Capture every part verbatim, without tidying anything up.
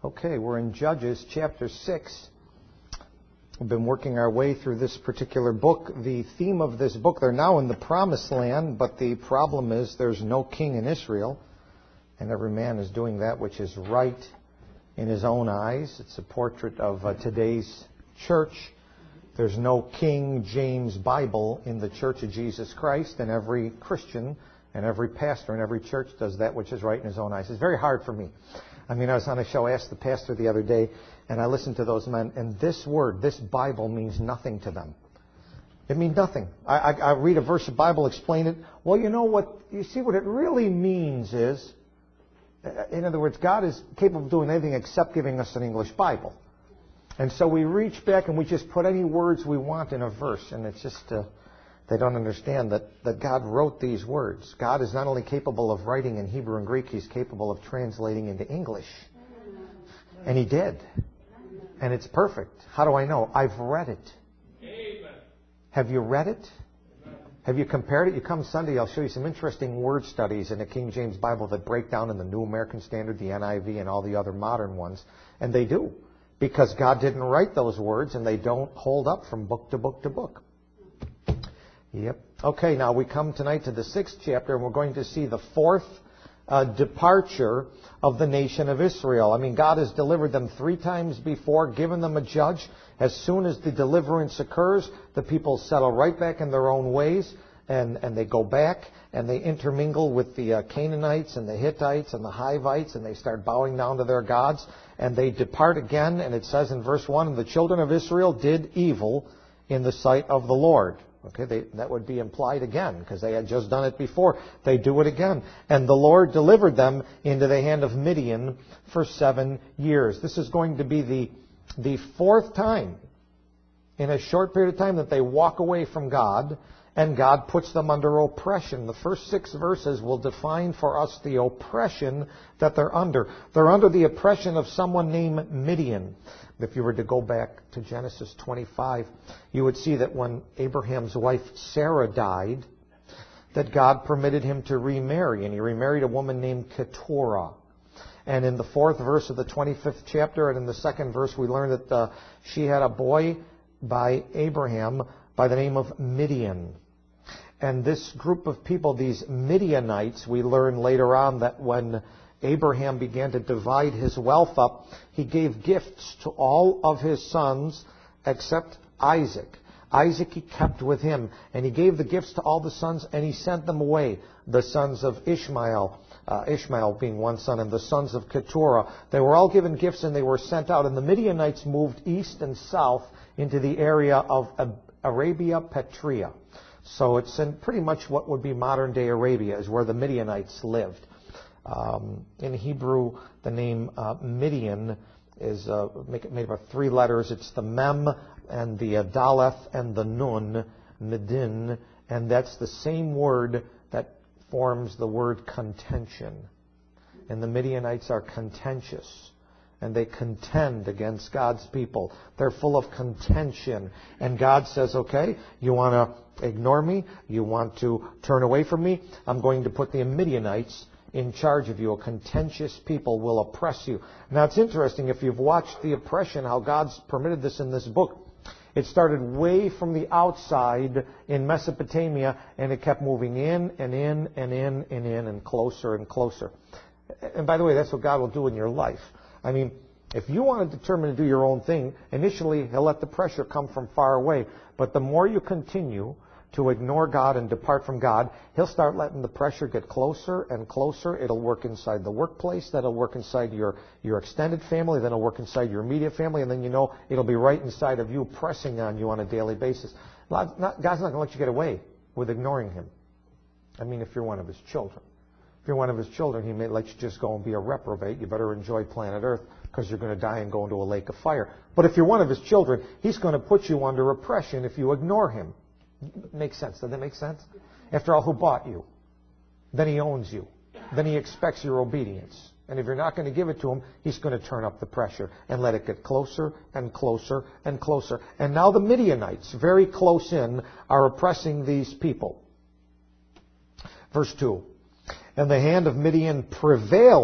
Okay, we're in Judges chapter six. We've been working our way through this particular book. The theme of this book, they're now in the Promised Land, but the problem is there's no king in Israel, and every man is doing that which is right in his own eyes. It's a portrait of uh, today's church. There's no King James Bible in the Church of Jesus Christ, and every Christian and every pastor in every church does that which is right in his own eyes. It's very hard for me. I mean, I was on a show, I asked the pastor the other day, and I listened to those men, and this word, this Bible means nothing to them. It means nothing. I, I, I read a verse of Bible, explain it. Well, you know what, you see what it really means is, in other words, God is capable of doing anything except giving us an English Bible. And so we reach back and we just put any words we want in a verse, and it's just, uh, they don't understand that, that God wrote these words. God is not only capable of writing in Hebrew and Greek, He's capable of translating into English. And He did. And it's perfect. How do I know? I've read it. Amen. Have you read it? Amen. Have you compared it? You come Sunday, I'll show you some interesting word studies in the King James Bible that break down in the New American Standard, the N I V, and all the other modern ones. And they do. Because God didn't write those words, and they don't hold up from book to book to book. Yep. Okay, now we come tonight to the sixth chapter, and we're going to see the fourth uh, departure of the nation of Israel. I mean, God has delivered them three times before, given them a judge. As soon as the deliverance occurs, the people settle right back in their own ways, and, and they go back, and they intermingle with the uh, Canaanites and the Hittites and the Hivites, and they start bowing down to their gods, and they depart again, and it says in verse one, the children of Israel did evil in the sight of the Lord. Okay, they, that would be implied again, because they had just done it before. They do it again. And the Lord delivered them into the hand of Midian for seven years. This is going to be the, the fourth time in a short period of time that they walk away from God, and God puts them under oppression. The first six verses will define for us the oppression that they're under. They're under the oppression of someone named Midian. If you were to go back to Genesis twenty-five, you would see that when Abraham's wife Sarah died, that God permitted him to remarry, and he remarried a woman named Keturah. And in the fourth verse of the twenty-fifth chapter, and in the second verse, we learn that uh, she had a boy by Abraham by the name of Midian. And this group of people, these Midianites, we learn later on that when Abraham began to divide his wealth up, he gave gifts to all of his sons except Isaac. Isaac he kept with him, and he gave the gifts to all the sons, and he sent them away. The sons of Ishmael, uh, Ishmael being one son, and the sons of Keturah. They were all given gifts, and they were sent out. And the Midianites moved east and south into the area of Arabia Petrea. So it's in pretty much what would be modern-day Arabia, is where the Midianites lived. Um, in Hebrew, the name uh, Midian is uh, make, made up of three letters. It's the Mem and the uh, Daleth and the Nun, Midin, and that's the same word that forms the word contention. And the Midianites are contentious, and they contend against God's people. They're full of contention. And God says, okay, you want to ignore me? You want to turn away from me? I'm going to put the Midianites in charge of you. A contentious people will oppress you. Now it's interesting, if you've watched the oppression, how God's permitted this in this book. It started way from the outside in Mesopotamia, and it kept moving in and in and in and in and closer and closer. And by the way, that's what God will do in your life. I mean, if you want to determine to do your own thing, initially He'll let the pressure come from far away. But the more you continue to ignore God and depart from God, He'll start letting the pressure get closer and closer. It'll work inside the workplace. That'll work inside your, your extended family. Then it'll work inside your immediate family. And then, you know, it'll be right inside of you, pressing on you on a daily basis. God's not, God's not going to let you get away with ignoring Him. I mean, if you're one of His children. If you're one of His children, He may let you just go and be a reprobate. You better enjoy planet Earth, because you're going to die and go into a lake of fire. But if you're one of His children, He's going to put you under oppression if you ignore Him. Makes sense. Does that make sense? After all, who bought you? Then He owns you. Then He expects your obedience. And if you're not going to give it to Him, He's going to turn up the pressure and let it get closer and closer and closer. And now the Midianites, very close in, are oppressing these people. Verse two. And the hand of Midian prevailed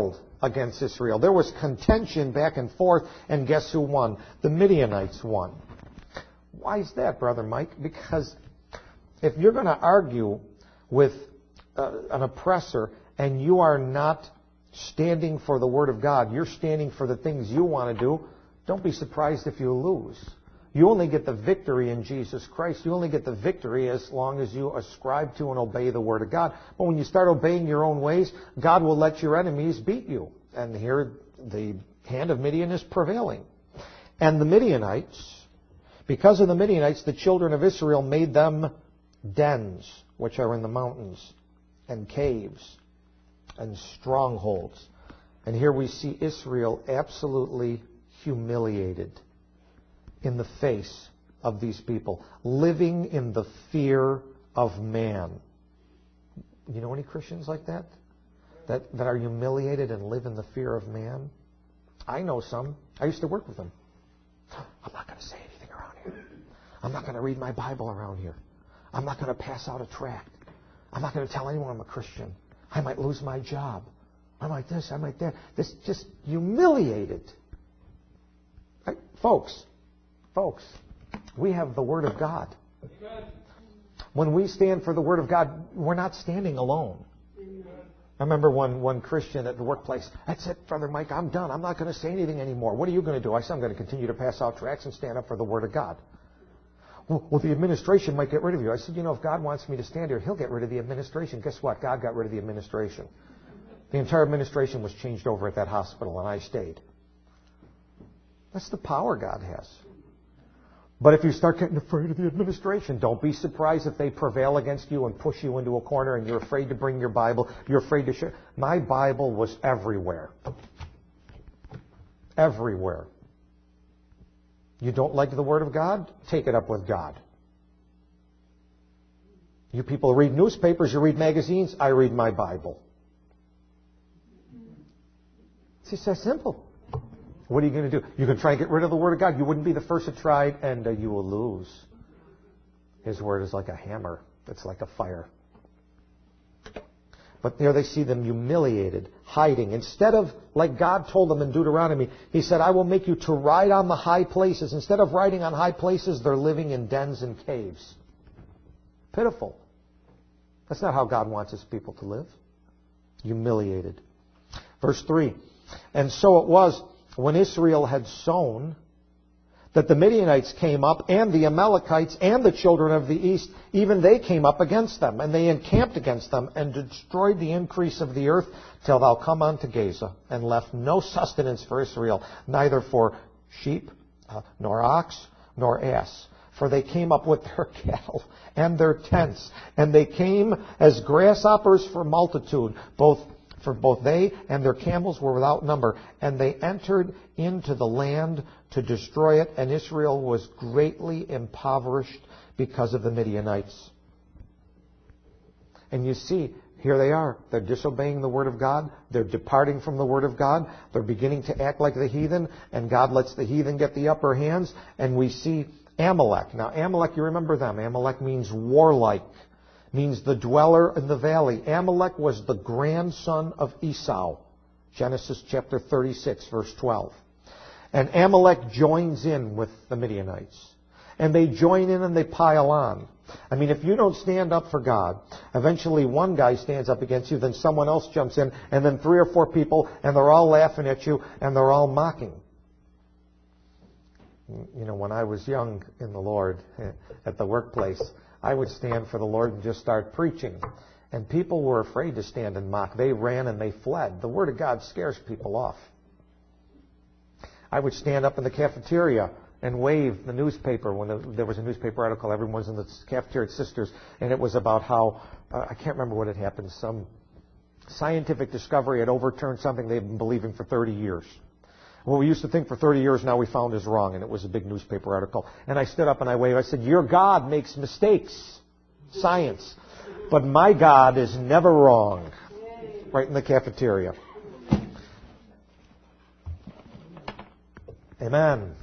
against Israel. There was contention back and forth, and guess who won? The Midianites won. Why is that, Brother Mike? Because if you're going to argue with uh, an oppressor and you are not standing for the Word of God, you're standing for the things you want to do, don't be surprised if you lose. You only get the victory in Jesus Christ. You only get the victory as long as you ascribe to and obey the Word of God. But when you start obeying your own ways, God will let your enemies beat you. And here the hand of Midian is prevailing. And the Midianites, because of the Midianites, the children of Israel made them dens, which are in the mountains, and caves, and strongholds. And here we see Israel absolutely humiliated in the face of these people, living in the fear of man. You know any Christians like that? That, that are humiliated and live in the fear of man? I know some. I used to work with them. I'm not going to say anything around here. I'm not going to read my Bible around here. I'm not going to pass out a tract. I'm not going to tell anyone I'm a Christian. I might lose my job. I might this, I might that. This just humiliated. Right? Folks, folks, we have the Word of God. Amen. When we stand for the Word of God, we're not standing alone. Amen. I remember one, one Christian at the workplace, that's it, Brother Mike, I'm done. I'm not going to say anything anymore. What are you going to do? I said, I'm going to continue to pass out tracts and stand up for the Word of God. Well, well, the administration might get rid of you. I said, you know, if God wants me to stand here, He'll get rid of the administration. Guess what? God got rid of the administration. The entire administration was changed over at that hospital, and I stayed. That's the power God has. But if you start getting afraid of the administration, don't be surprised if they prevail against you and push you into a corner and you're afraid to bring your Bible. You're afraid to share. My Bible was everywhere. Everywhere. You don't like the Word of God? Take it up with God. You people read newspapers, you read magazines, I read my Bible. It's just that simple. What are you going to do? You can try and get rid of the Word of God. You wouldn't be the first to try it, and uh, you will lose. His Word is like a hammer. It's like a fire. But there they see them humiliated, hiding. Instead of, like God told them in Deuteronomy, He said, I will make you to ride on the high places. Instead of riding on high places, they're living in dens and caves. Pitiful. That's not how God wants His people to live. Humiliated. Verse three. And so it was, when Israel had sown, that the Midianites came up, and the Amalekites, and the children of the east, even they came up against them, and they encamped against them, and destroyed the increase of the earth, till thou come unto Gaza, and left no sustenance for Israel, neither for sheep, uh, nor ox, nor ass. For they came up with their cattle and their tents, and they came as grasshoppers for multitude, both for both they and their camels were without number. And they entered into the land to destroy it, and Israel was greatly impoverished because of the Midianites. And you see, here they are. They're disobeying the Word of God. They're departing from the Word of God. They're beginning to act like the heathen, and God lets the heathen get the upper hands. And we see Amalek. Now, Amalek, you remember them. Amalek means warlike. Means the dweller in the valley. Amalek was the grandson of Esau. Genesis chapter thirty-six, verse twelve. And Amalek joins in with the Midianites. And they join in and they pile on. I mean, if you don't stand up for God, eventually one guy stands up against you, then someone else jumps in, and then three or four people, and they're all laughing at you, and they're all mocking. You know, when I was young in the Lord, at the workplace, I would stand for the Lord and just start preaching. And people were afraid to stand and mock. They ran and they fled. The Word of God scares people off. I would stand up in the cafeteria and wave the newspaper. When there was a newspaper article, everyone was in the cafeteria, sisters, and it was about how, uh, I can't remember what had happened, some scientific discovery had overturned something they'd been believing for thirty years. What we used to think for thirty years now we found is wrong, and it was a big newspaper article. And I stood up and I waved. I said, your God makes mistakes, science, but my God is never wrong. Right in the cafeteria. Amen.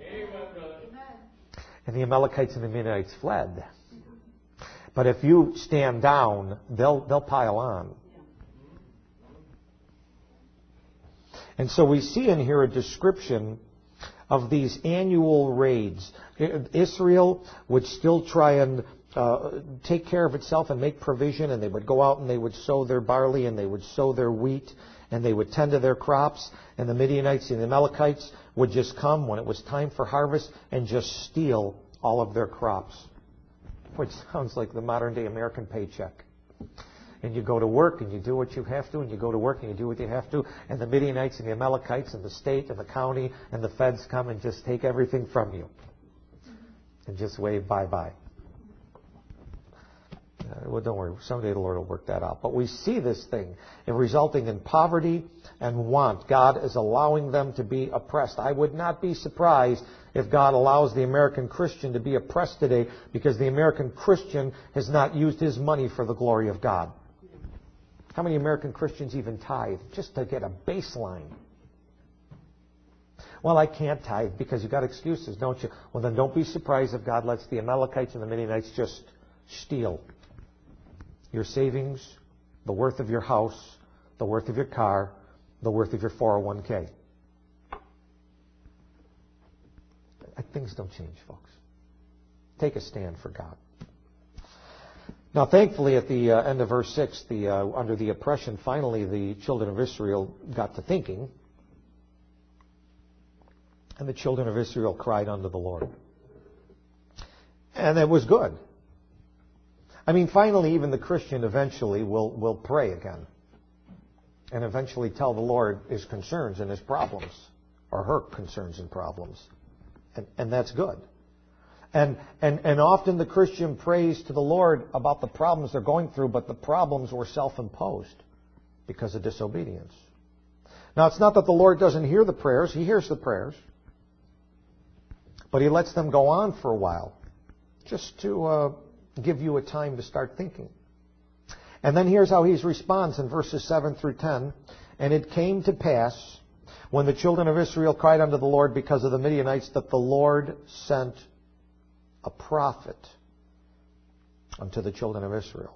And the Amalekites and the Midianites fled. But if you stand down, they'll they'll pile on. And so we see in here a description of these annual raids. Israel would still try and uh, take care of itself and make provision, and they would go out and they would sow their barley and they would sow their wheat and they would tend to their crops, and the Midianites and the Amalekites would just come when it was time for harvest and just steal all of their crops, which sounds like the modern day American paycheck. And you go to work and you do what you have to, and you go to work and you do what you have to, and the Midianites and the Amalekites and the state and the county and the feds come and just take everything from you and just wave bye-bye. Uh, well, don't worry. Someday the Lord will work that out. But we see this thing in resulting in poverty and want. God is allowing them to be oppressed. I would not be surprised if God allows the American Christian to be oppressed today because the American Christian has not used his money for the glory of God. How many American Christians even tithe just to get a baseline? Well, I can't tithe because you've got excuses, don't you? Well, then don't be surprised if God lets the Amalekites and the Midianites just steal your savings, the worth of your house, the worth of your car, the worth of your four oh one k. Things don't change, folks. Take a stand for God. Now, thankfully, at the uh, end of verse six, the, uh, under the oppression, finally the children of Israel got to thinking. And the children of Israel cried unto the Lord. And it was good. I mean, finally, even the Christian eventually will, will pray again. And eventually tell the Lord his concerns and his problems. Or her concerns and problems. And, and that's good. And, and, and often the Christian prays to the Lord about the problems they're going through, but the problems were self-imposed because of disobedience. Now, it's not that the Lord doesn't hear the prayers. He hears the prayers. But He lets them go on for a while just to uh, give you a time to start thinking. And then here's how He responds in verses seven through ten. And it came to pass, when the children of Israel cried unto the Lord because of the Midianites, that the Lord sent a prophet unto the children of Israel,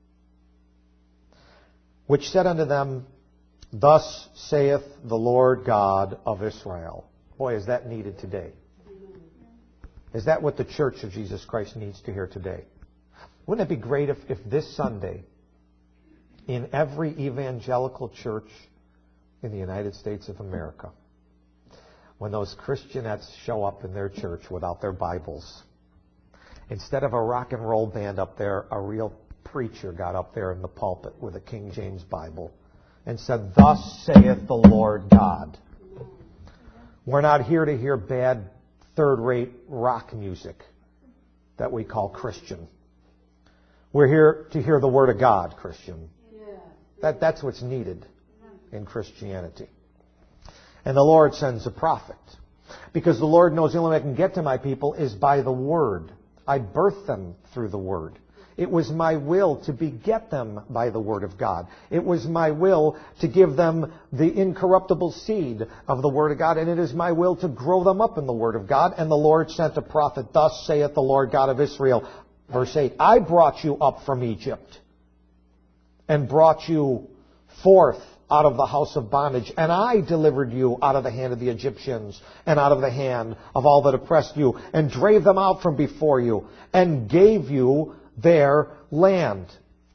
which said unto them, Thus saith the Lord God of Israel. Boy, is that needed today. Is that what the Church of Jesus Christ needs to hear today? Wouldn't it be great if, if this Sunday, in every evangelical church in the United States of America, when those Christianettes show up in their church without their Bibles, instead of a rock and roll band up there, a real preacher got up there in the pulpit with a King James Bible and said, Thus saith the Lord God. We're not here to hear bad, third-rate rock music that we call Christian. We're here to hear the Word of God, Christian. That, that's what's needed in Christianity. And the Lord sends a prophet. Because the Lord knows the only way I can get to my people is by the Word. I birthed them through the Word. It was my will to beget them by the Word of God. It was my will to give them the incorruptible seed of the Word of God. And it is my will to grow them up in the Word of God. And the Lord sent a prophet. Thus saith the Lord God of Israel. Verse eight. I brought you up from Egypt and brought you forth out of the house of bondage. And I delivered you out of the hand of the Egyptians and out of the hand of all that oppressed you, and drave them out from before you, and gave you their land.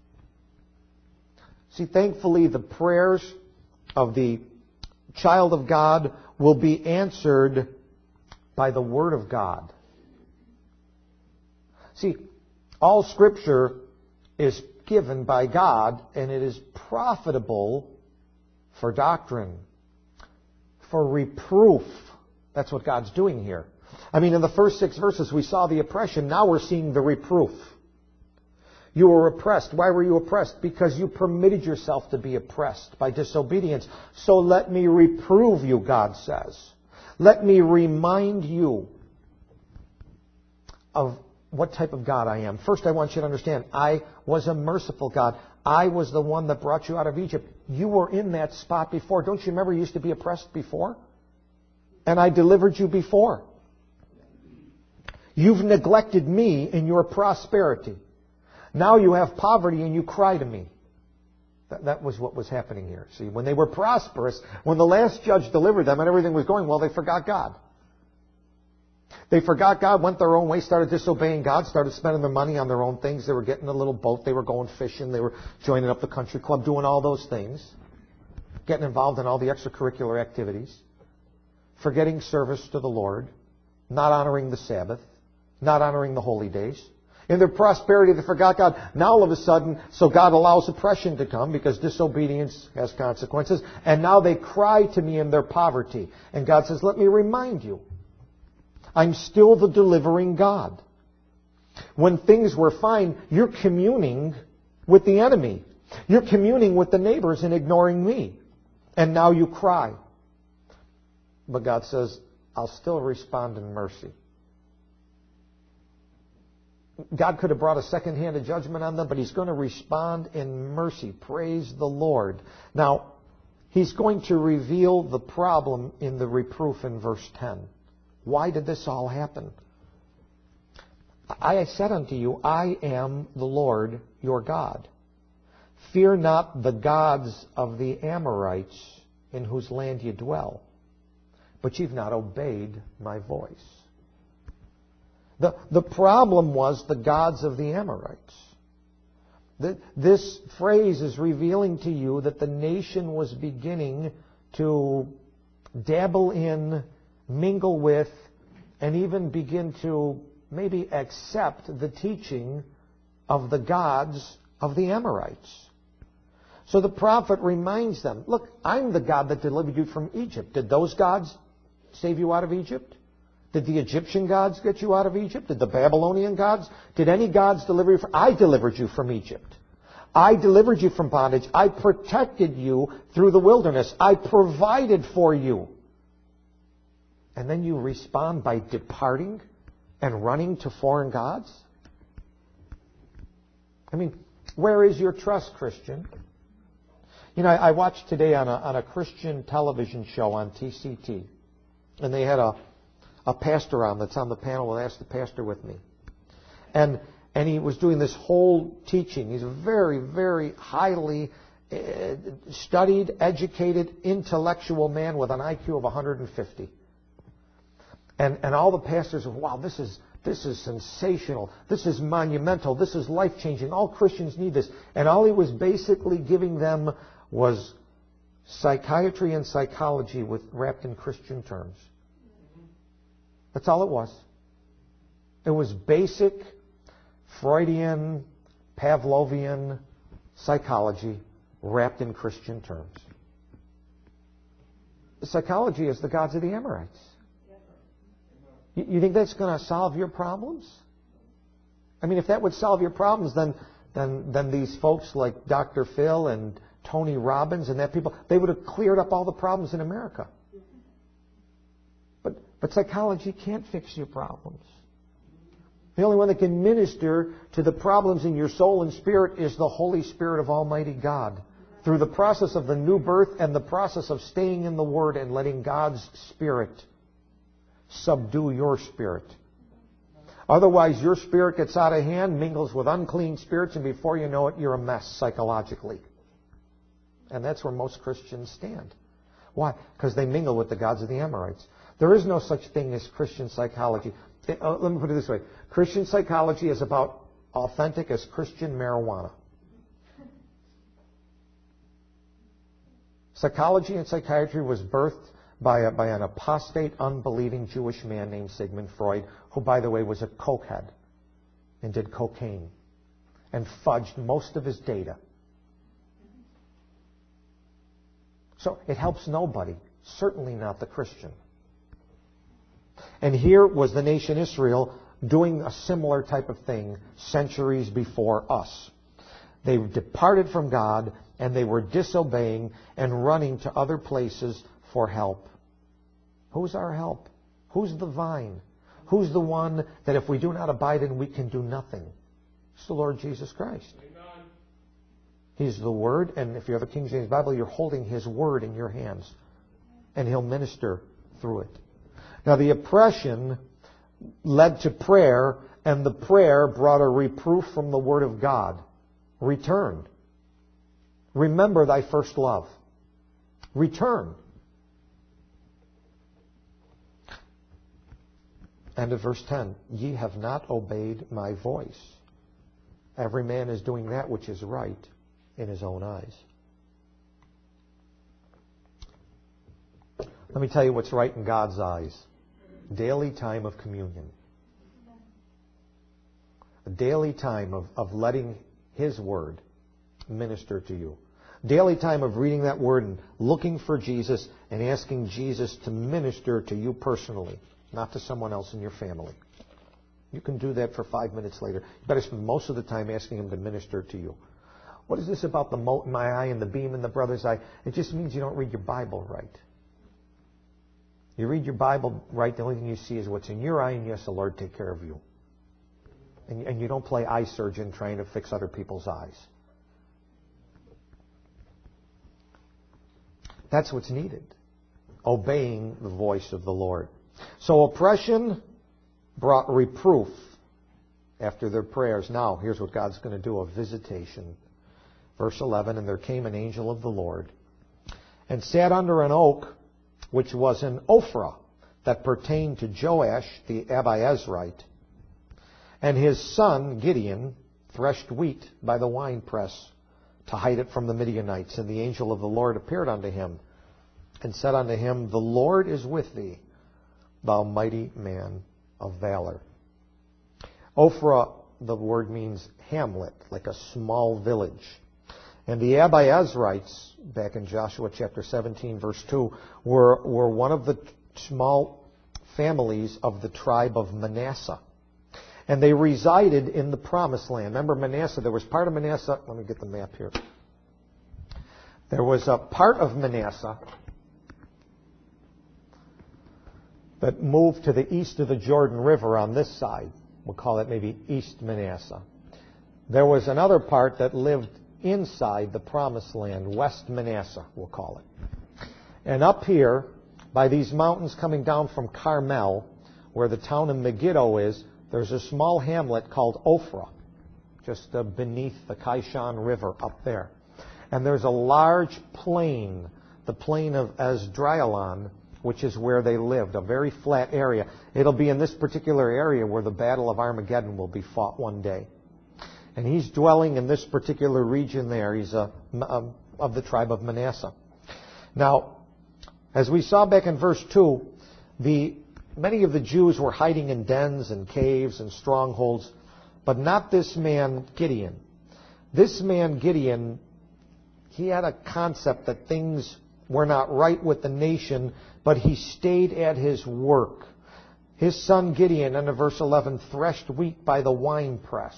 See, thankfully, the prayers of the child of God will be answered by the Word of God. See, all Scripture is given by God, and it is profitable for doctrine, for reproof. That's what God's doing here. I mean, in the first six verses, we saw the oppression. Now we're seeing the reproof. You were oppressed. Why were you oppressed? Because you permitted yourself to be oppressed by disobedience. So let me reprove you, God says. Let me remind you of what type of God I am. First, I want you to understand, I was a merciful God. I was the one that brought you out of Egypt. You were in that spot before. Don't you remember you used to be oppressed before? And I delivered you before. You've neglected me in your prosperity. Now you have poverty and you cry to me. That, that was what was happening here. See, when they were prosperous, when the last judge delivered them and everything was going well, they forgot God. They forgot God, went their own way, started disobeying God, started spending their money on their own things. They were getting a little boat. They were going fishing. They were joining up the country club, doing all those things, getting involved in all the extracurricular activities, forgetting service to the Lord, not honoring the Sabbath, not honoring the holy days. In their prosperity, they forgot God. Now all of a sudden, so God allows oppression to come because disobedience has consequences. And now they cry to me in their poverty. And God says, let me remind you, I'm still the delivering God. When things were fine, you're communing with the enemy. You're communing with the neighbors and ignoring me. And now you cry. But God says, I'll still respond in mercy. God could have brought a second-handed judgment on them, but He's going to respond in mercy. Praise the Lord. Now, He's going to reveal the problem in the reproof in verse ten. Why did this all happen? I said unto you, I am the Lord your God. Fear not the gods of the Amorites in whose land you dwell, but you've not obeyed my voice. The, the problem was the gods of the Amorites. The, this phrase is revealing to you that the nation was beginning to dabble in, mingle with, and even begin to maybe accept the teaching of the gods of the Amorites. So the prophet reminds them, look, I'm the God that delivered you from Egypt. Did those gods save you out of Egypt? Did the Egyptian gods get you out of Egypt? Did the Babylonian gods? Did any gods deliver you from? I delivered you from Egypt. I delivered you from bondage. I protected you through the wilderness. I provided for you. And then you respond by departing and running to foreign gods? I mean, where is your trust, Christian? You know, I, I watched today on a, on a Christian television show on T C T, and they had a a pastor on that's on the panel, and asked the pastor with me. And and he was doing this whole teaching. He's a very, very highly uh, studied, educated, intellectual man with an I Q of one hundred fifty. And and all the pastors are, wow, this is this is sensational. This is monumental. This is life-changing. All Christians need this. And all he was basically giving them was psychiatry and psychology with wrapped in Christian terms. That's all it was. It was basic Freudian, Pavlovian psychology wrapped in Christian terms. Psychology is the gods of the Amorites. You think that's going to solve your problems? I mean, if that would solve your problems, then then then these folks like Doctor Phil and Tony Robbins and that people, they would have cleared up all the problems in America. But but psychology can't fix your problems. The only one that can minister to the problems in your soul and spirit is the Holy Spirit of Almighty God. Through the process of the new birth and the process of staying in the Word and letting God's Spirit subdue your spirit. Otherwise, your spirit gets out of hand, mingles with unclean spirits, and before you know it, you're a mess psychologically. And that's where most Christians stand. Why? Because they mingle with the gods of the Amorites. There is no such thing as Christian psychology. Uh, let me put it this way. Christian psychology is about authentic as Christian marijuana. Psychology and psychiatry was birthed by, a, by an apostate, unbelieving Jewish man named Sigmund Freud, who, by the way, was a cokehead and did cocaine and fudged most of his data. So it helps nobody, certainly not the Christian. And here was the nation Israel doing a similar type of thing centuries before us. They departed from God, and they were disobeying and running to other places for help. Who's our help? Who's the vine? Who's the one that if we do not abide in, we can do nothing? It's the Lord Jesus Christ. Amen. He's the Word, and if you have a King James Bible, you're holding His Word in your hands, and He'll minister through it. Now, the oppression led to prayer, and the prayer brought a reproof from the Word of God. Return. Remember thy first love. Return. End of verse ten. Ye have not obeyed my voice. Every man is doing that which is right in his own eyes. Let me tell you what's right in God's eyes. Daily time of communion. A daily time of, of letting His Word minister to you. Daily time of reading that Word and looking for Jesus and asking Jesus to minister to you personally, not to someone else in your family. You can do that for five minutes later. You better spend most of the time asking Him to minister to you. What is this about the mote in my eye and the beam in the brother's eye? It just means you don't read your Bible right. You read your Bible right, the only thing you see is what's in your eye, and yes, the Lord take care of you. And, and you don't play eye surgeon trying to fix other people's eyes. That's what's needed. Obeying the voice of the Lord. So oppression brought reproof after their prayers. Now, here's what God's going to do, a visitation. Verse eleven, and there came an angel of the Lord, and sat under an oak, which was in Ophrah, that pertained to Joash the Abiezrite. And his son, Gideon, threshed wheat by the winepress to hide it from the Midianites. And the angel of the Lord appeared unto him, and said unto him, the Lord is with thee, thou mighty man of valor. Ophrah, the word means hamlet, like a small village. And the Abiezrites, back in Joshua chapter seventeen, verse two, were, were one of the small families of the tribe of Manasseh. And they resided in the Promised Land. Remember Manasseh, there was part of Manasseh, let me get the map here. There was a part of Manasseh that moved to the east of the Jordan River on this side. We'll call it maybe East Manasseh. There was another part that lived inside the Promised Land, West Manasseh, we'll call it. And up here, by these mountains coming down from Carmel, where the town of Megiddo is, there's a small hamlet called Ophrah, just uh, beneath the Kishon River up there. And there's a large plain, the plain of Esdraelon, which is where they lived, a very flat area. It'll be in this particular area where the Battle of Armageddon will be fought one day. And he's dwelling in this particular region there. He's a, a, of the tribe of Manasseh. Now, as we saw back in verse two, the many of the Jews were hiding in dens and caves and strongholds, but not this man Gideon. This man Gideon, he had a concept that things were not right with the nation, but he stayed at his work. His son Gideon, under verse eleven, threshed wheat by the winepress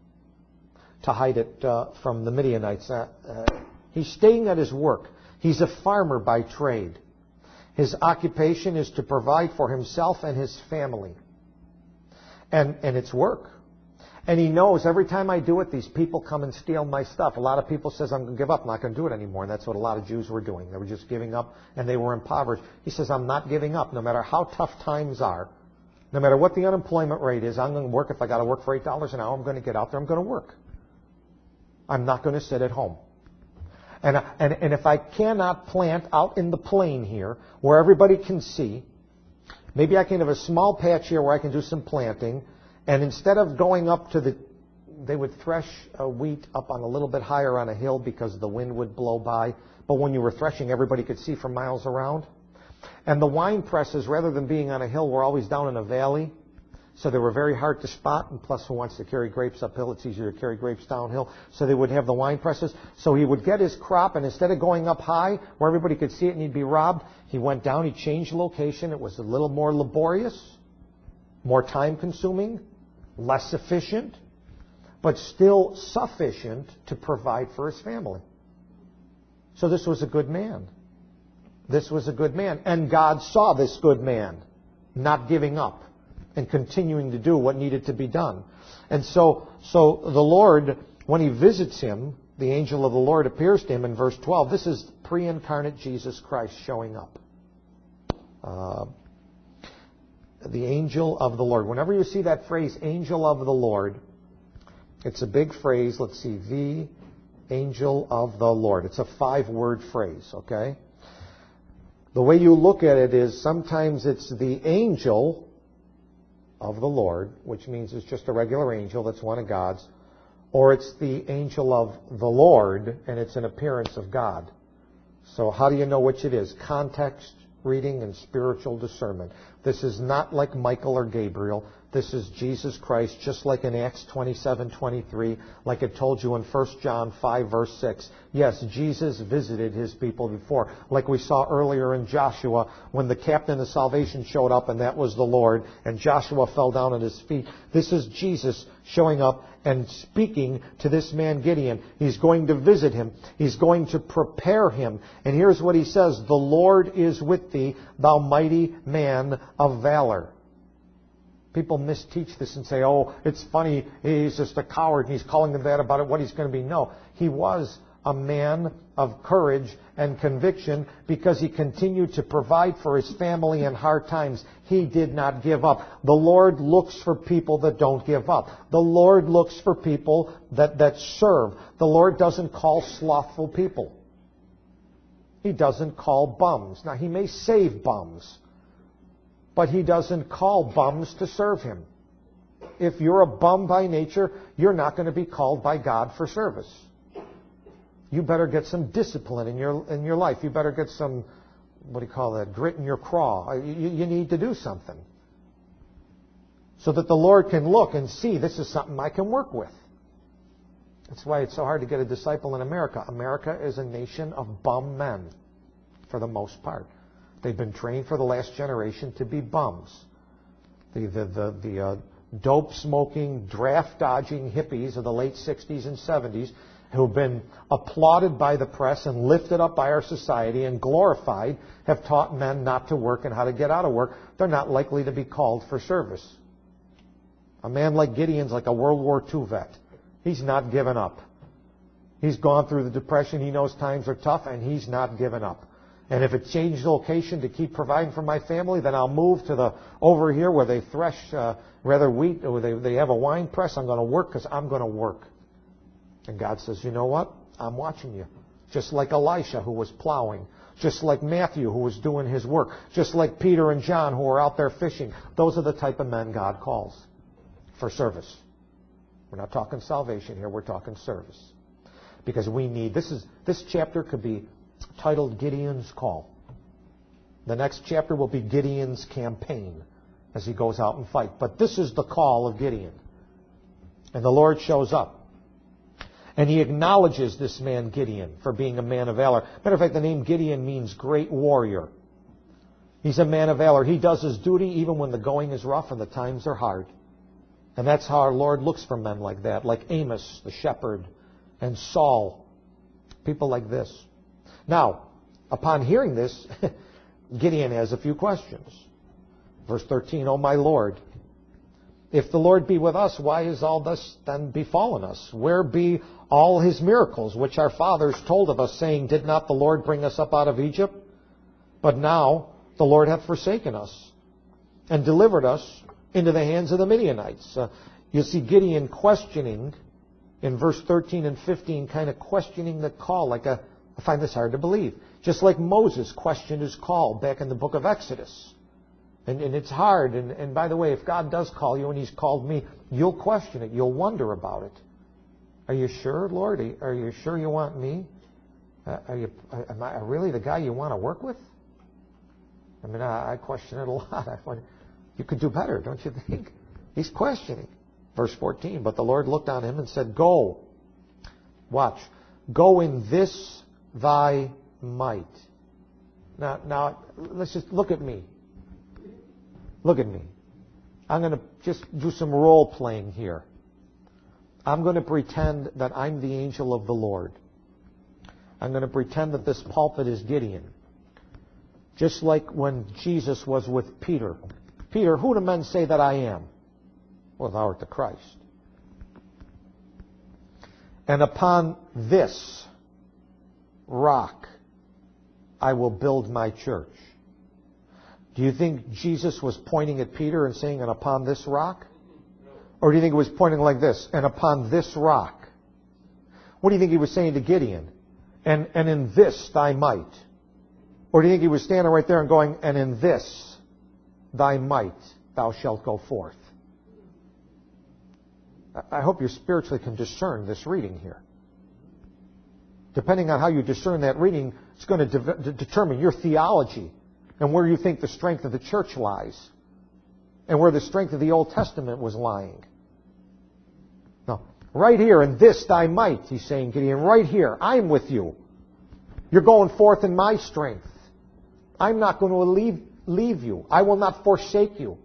to hide it uh, from the Midianites. Uh, uh, he's staying at his work. He's a farmer by trade. His occupation is to provide for himself and his family. And, and it's work. And he knows every time I do it, these people come and steal my stuff. A lot of people says, I'm going to give up. I'm not going to do it anymore. And that's what a lot of Jews were doing. They were just giving up, and they were impoverished. He says, I'm not giving up. No matter how tough times are, no matter what the unemployment rate is, I'm going to work. If I got to work for eight dollars an hour, I'm going to get out there. I'm going to work. I'm not going to sit at home. And, and, and if I cannot plant out in the plain here, where everybody can see, maybe I can have a small patch here where I can do some planting, and instead of going up to the, they would thresh uh, wheat up on a little bit higher on a hill because the wind would blow by, but when you were threshing, everybody could see for miles around. And the wine presses, rather than being on a hill, were always down in a valley. So they were very hard to spot, and plus who wants to carry grapes uphill? It's easier to carry grapes downhill. So they would have the wine presses. So he would get his crop, and instead of going up high where everybody could see it and he'd be robbed, he went down, he changed location. It was a little more laborious, more time-consuming, less efficient, but still sufficient to provide for his family. So this was a good man. This was a good man. And God saw this good man not giving up and continuing to do what needed to be done. And so, so the Lord, when he visits him, the angel of the Lord appears to him in verse twelve. This is pre-incarnate Jesus Christ showing up. Uh, the angel of the Lord. Whenever you see that phrase, angel of the Lord, it's a big phrase. Let's see, V Angel of the Lord. It's a five-word phrase, okay? The way you look at it is sometimes it's the angel of the Lord, which means it's just a regular angel that's one of God's, or it's the angel of the Lord, and it's an appearance of God. So how do you know which it is? Context, reading, and spiritual discernment. This is not like Michael or Gabriel. This is Jesus Christ, just like in Acts twenty-seven twenty-three, like it told you in First John five, verse six. Yes, Jesus visited his people before, like we saw earlier in Joshua, when the captain of salvation showed up, and that was the Lord, and Joshua fell down at his feet. This is Jesus showing up and speaking to this man Gideon. He's going to visit him. He's going to prepare him. And here's what he says: "The Lord is with thee, thou mighty man of valor." People misteach this and say, oh, it's funny, he's just a coward, and he's calling them that about it, what he's going to be. No, he was a man of courage and conviction because he continued to provide for his family in hard times. He did not give up. The Lord looks for people that don't give up. The Lord looks for people that, that serve. The Lord doesn't call slothful people. He doesn't call bums. Now, he may save bums, but he doesn't call bums to serve him. If you're a bum by nature, you're not going to be called by God for service. You better get some discipline in your in your life. You better get some, what do you call that, grit in your craw. You, you need to do something so that the Lord can look and see, this is something I can work with. That's why it's so hard to get a disciple in America. America is a nation of bum men, for the most part. They've been trained for the last generation to be bums. The the the, the uh, dope-smoking, draft-dodging hippies of the late sixties and seventies who've been applauded by the press and lifted up by our society and glorified have taught men not to work and how to get out of work. They're not likely to be called for service. A man like Gideon's like a World War Two vet. He's not given up. He's gone through the Depression. He knows times are tough, and he's not given up. And if it changes location to keep providing for my family, then I'll move to the over here where they thresh uh, rather wheat, or they, they have a wine press. I'm going to work because I'm going to work. And God says, you know what? I'm watching you. Just like Elisha, who was plowing. Just like Matthew, who was doing his work. Just like Peter and John, who were out there fishing. Those are the type of men God calls for service. We're not talking salvation here. We're talking service. Because we need, this is this chapter could be titled Gideon's Call. The next chapter will be Gideon's campaign as he goes out and fight. But this is the call of Gideon. And the Lord shows up. And he acknowledges this man Gideon for being a man of valor. Matter of fact, the name Gideon means great warrior. He's a man of valor. He does his duty even when the going is rough and the times are hard. And that's how our Lord looks for men like that, like Amos, the shepherd, and Saul, people like this. Now, upon hearing this, Gideon has a few questions. Verse thirteen, O my Lord, if the Lord be with us, why is all this then befallen us? Where be all his miracles, which our fathers told of us, saying, did not the Lord bring us up out of Egypt? But now the Lord hath forsaken us, and delivered us into the hands of the Midianites. Uh, you see Gideon questioning, in verse thirteen and fifteen, kind of questioning the call, like a I find this hard to believe. Just like Moses questioned his call back in the book of Exodus. And, and it's hard. And, and by the way, if God does call you and he's called me, you'll question it. You'll wonder about it. Are you sure, Lord? Are you sure you want me? Uh, are you, am I really the guy you want to work with? I mean, I, I question it a lot. I find, you could do better, don't you think? He's questioning. Verse fourteen, but the Lord looked on him and said, go. Watch. Go in this thy might. Now, now, let's just look at me. Look at me. I'm going to just do some role playing here. I'm going to pretend that I'm the angel of the Lord. I'm going to pretend that this pulpit is Gideon. Just like when Jesus was with Peter. Peter, who do men say that I am? Well, thou art the Christ. And upon this rock I will build my church. Do you think Jesus was pointing at Peter and saying, and upon this rock? Or do you think it was pointing like this, and upon this rock? What do you think he was saying to Gideon? And, and in this thy might. Or do you think he was standing right there and going, and in this thy might thou shalt go forth? I hope you spiritually can discern this reading here. Depending on how you discern that reading, it's going to de- de- determine your theology and where you think the strength of the church lies and where the strength of the Old Testament was lying. No, right here, in this thy might, he's saying, Gideon, right here, I'm with you. You're going forth in my strength. I'm not going to leave, leave you. I will not forsake you.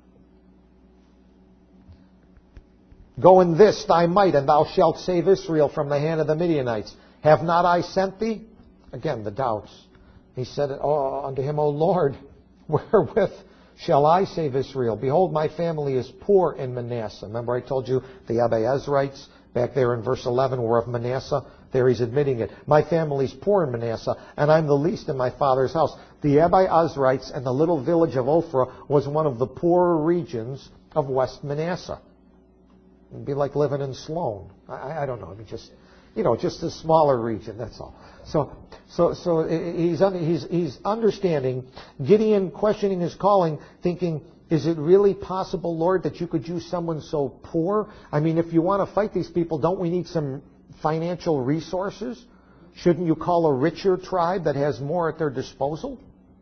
Go in this thy might, and thou shalt save Israel from the hand of the Midianites. Have not I sent thee? Again, the doubts. He said oh, unto him, O Lord, wherewith shall I save Israel? Behold, my family is poor in Manasseh. Remember I told you the Abiezrites back there in verse eleven were of Manasseh? There he's admitting it. My family's poor in Manasseh, and I'm the least in my father's house. The Abiezrites and the little village of Ophrah was one of the poorer regions of West Manasseh. It'd be like living in Sloan. I, I don't know. I mean, just, you know, just a smaller region. That's all. So, so, so he's he's he's understanding. Gideon questioning his calling, thinking, is it really possible, Lord, that you could use someone so poor? I mean, if you want to fight these people, don't we need some financial resources? Shouldn't you call a richer tribe that has more at their disposal?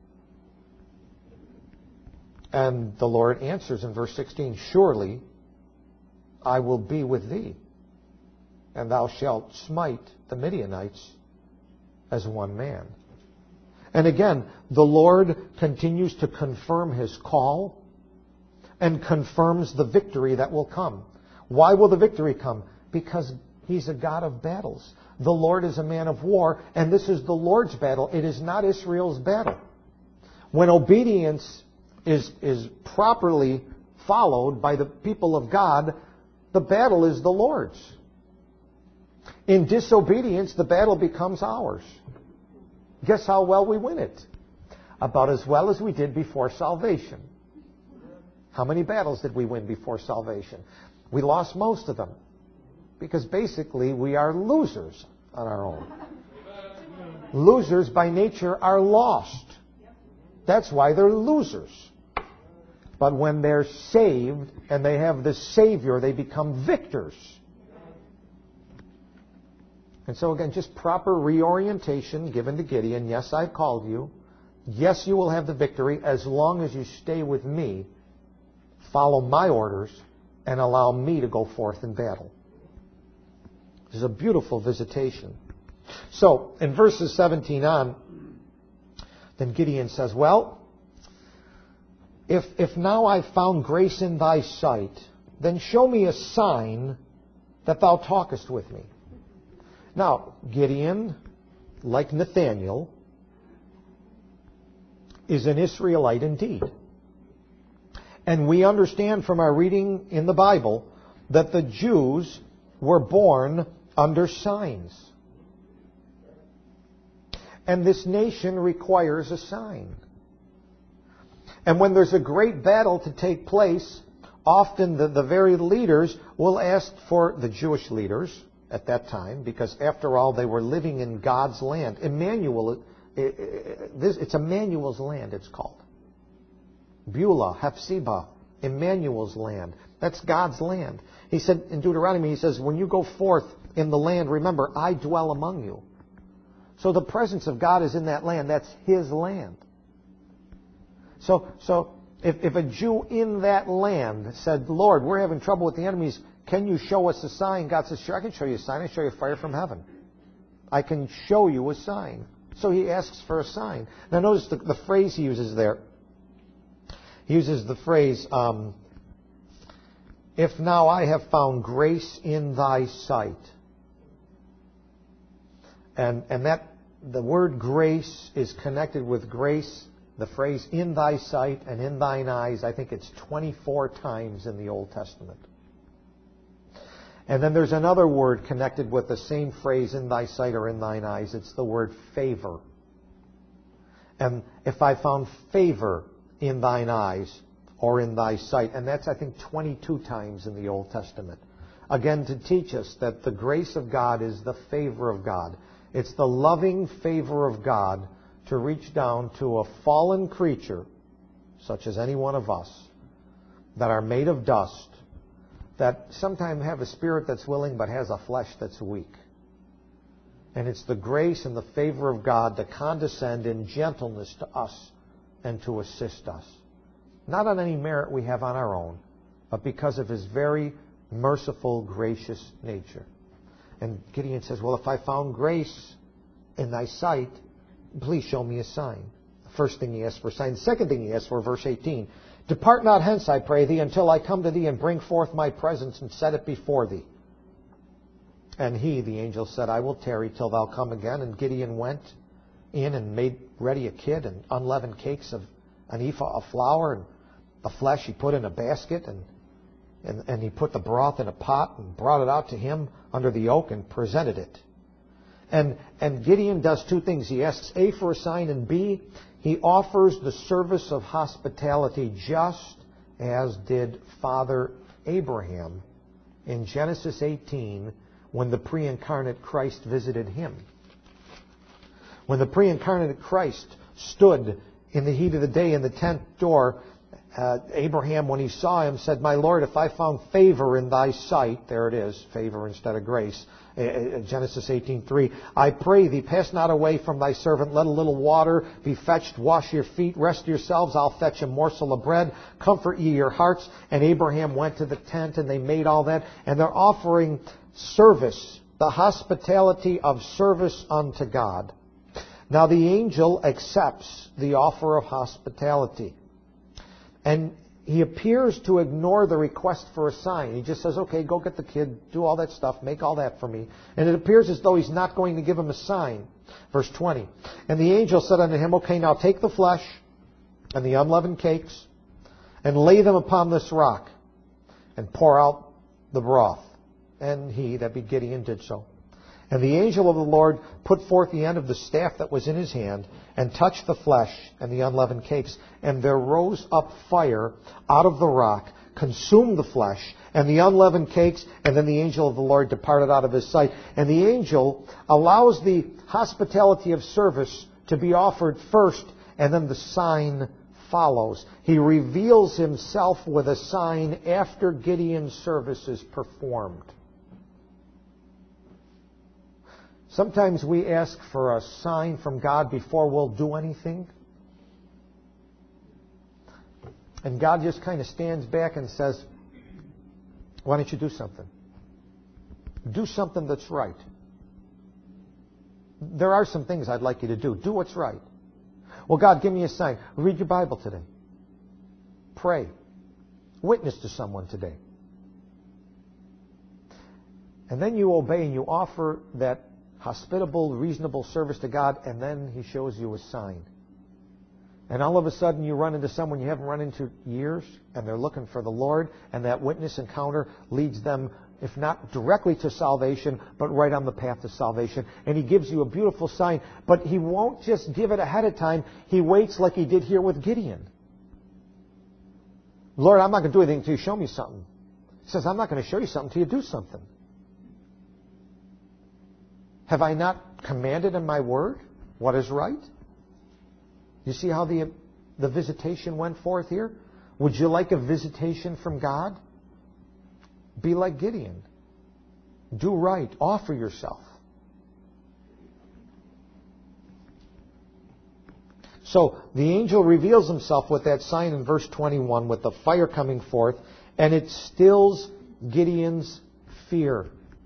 And the Lord answers in verse sixteen, surely I will be with thee, and thou shalt smite the Midianites as one man. And again, the Lord continues to confirm his call and confirms the victory that will come. Why will the victory come? Because he's a God of battles. The Lord is a man of war, and this is the Lord's battle. It is not Israel's battle. When obedience is, is properly followed by the people of God, the battle is the Lord's. In disobedience, the battle becomes ours. Guess how well we win it? About as well as we did before salvation. How many battles did we win before salvation? We lost most of them. Because basically we are losers on our own. Losers by nature are lost. That's why they're losers. But when they're saved and they have the Savior, they become victors. And so again, just proper reorientation given to Gideon. Yes, I've called you. Yes, you will have the victory as long as you stay with me, follow my orders, and allow me to go forth in battle. This is a beautiful visitation. So, in verses seventeen on, then Gideon says, well, If, if now I've found grace in thy sight, then show me a sign that thou talkest with me. Now, Gideon, like Nathaniel, is an Israelite indeed. And we understand from our reading in the Bible that the Jews were born under signs. And this nation requires a sign. And when there's a great battle to take place, often the, the very leaders will ask for the Jewish leaders at that time, because after all, they were living in God's land. Emmanuel, it, it, this, it's Emmanuel's land, it's called. Beulah, Hephzibah, Emmanuel's land. That's God's land. He said in Deuteronomy, he says, when you go forth in the land, remember, I dwell among you. So the presence of God is in that land. That's His land. So, so if, if a Jew in that land said, Lord, we're having trouble with the enemies, can you show us a sign? God says, sure, I can show you a sign. I can show you fire from heaven. I can show you a sign. So he asks for a sign. Now notice the, the phrase he uses there. He uses the phrase, um, if now I have found grace in thy sight. And, and that the word grace is connected with grace. The phrase in thy sight and in thine eyes, I think it's twenty-four times in the Old Testament. And then there's another word connected with the same phrase, in thy sight or in thine eyes. It's the word favor. And if I found favor in thine eyes or in thy sight, and that's, I think, twenty-two times in the Old Testament. again to teach us that the grace of God is the favor of God. It's the loving favor of God to reach down to a fallen creature, such as any one of us, that are made of dust, that sometimes have a spirit that's willing but has a flesh that's weak. And it's the grace and the favor of God to condescend in gentleness to us and to assist us. Not on any merit we have on our own, but because of His very merciful, gracious nature. And Gideon says, well, if I found grace in thy sight, please show me a sign. The first thing he asked for a sign. The second thing he asked for, verse eighteen, depart not hence, I pray thee, until I come to thee and bring forth my presence and set it before thee. And he, the angel, said, I will tarry till thou come again. And Gideon went in and made ready a kid and unleavened cakes of an ephah of flour, and the flesh he put in a basket, and, and, and he put the broth in a pot and brought it out to him under the oak and presented it. And, and Gideon does two things. He asks A, for a sign, and B, he offers the service of hospitality just as did Father Abraham in Genesis eighteen when the pre-incarnate Christ visited him. When the pre-incarnate Christ stood in the heat of the day in the tent door, uh, Abraham, when he saw him, said, my Lord, if I found favor in thy sight, there it is, favor instead of grace, uh, Genesis eighteen three, I pray thee, pass not away from thy servant, let a little water be fetched, wash your feet, rest yourselves, I'll fetch a morsel of bread, comfort ye your hearts. And Abraham went to the tent, and they made all that, and they're offering service, the hospitality of service unto God. Now the angel accepts the offer of hospitality. And he appears to ignore the request for a sign. He just says, okay, go get the kid, do all that stuff, make all that for me. And it appears as though he's not going to give him a sign. Verse twenty. And the angel said unto him, okay, now take the flesh and the unleavened cakes and lay them upon this rock and pour out the broth. And he, that be Gideon, did so. And the angel of the Lord put forth the end of the staff that was in his hand, and touched the flesh and the unleavened cakes. And there rose up fire out of the rock, consumed the flesh and the unleavened cakes, and then the angel of the Lord departed out of his sight. And the angel allows the hospitality of service to be offered first, and then the sign follows. He reveals himself with a sign after Gideon's service is performed. Sometimes we ask for a sign from God before we'll do anything. And God just kind of stands back and says, why don't you do something? Do something that's right. There are some things I'd like you to do. Do what's right. Well, God, give me a sign. Read your Bible today. Pray. Witness to someone today. And then you obey and you offer that hospitable, reasonable service to God, and then He shows you a sign. And all of a sudden you run into someone you haven't run into years, and they're looking for the Lord, and that witness encounter leads them, if not directly to salvation, but right on the path to salvation. And He gives you a beautiful sign, but He won't just give it ahead of time. He waits like He did here with Gideon. Lord, I'm not going to do anything until you show me something. He says, I'm not going to show you something until you do something. Have I not commanded in my word what is right? You see how the, the visitation went forth here? Would you like a visitation from God? Be like Gideon. Do right. Offer yourself. So the angel reveals himself with that sign in verse twenty-one, with the fire coming forth, and it stills Gideon's fear.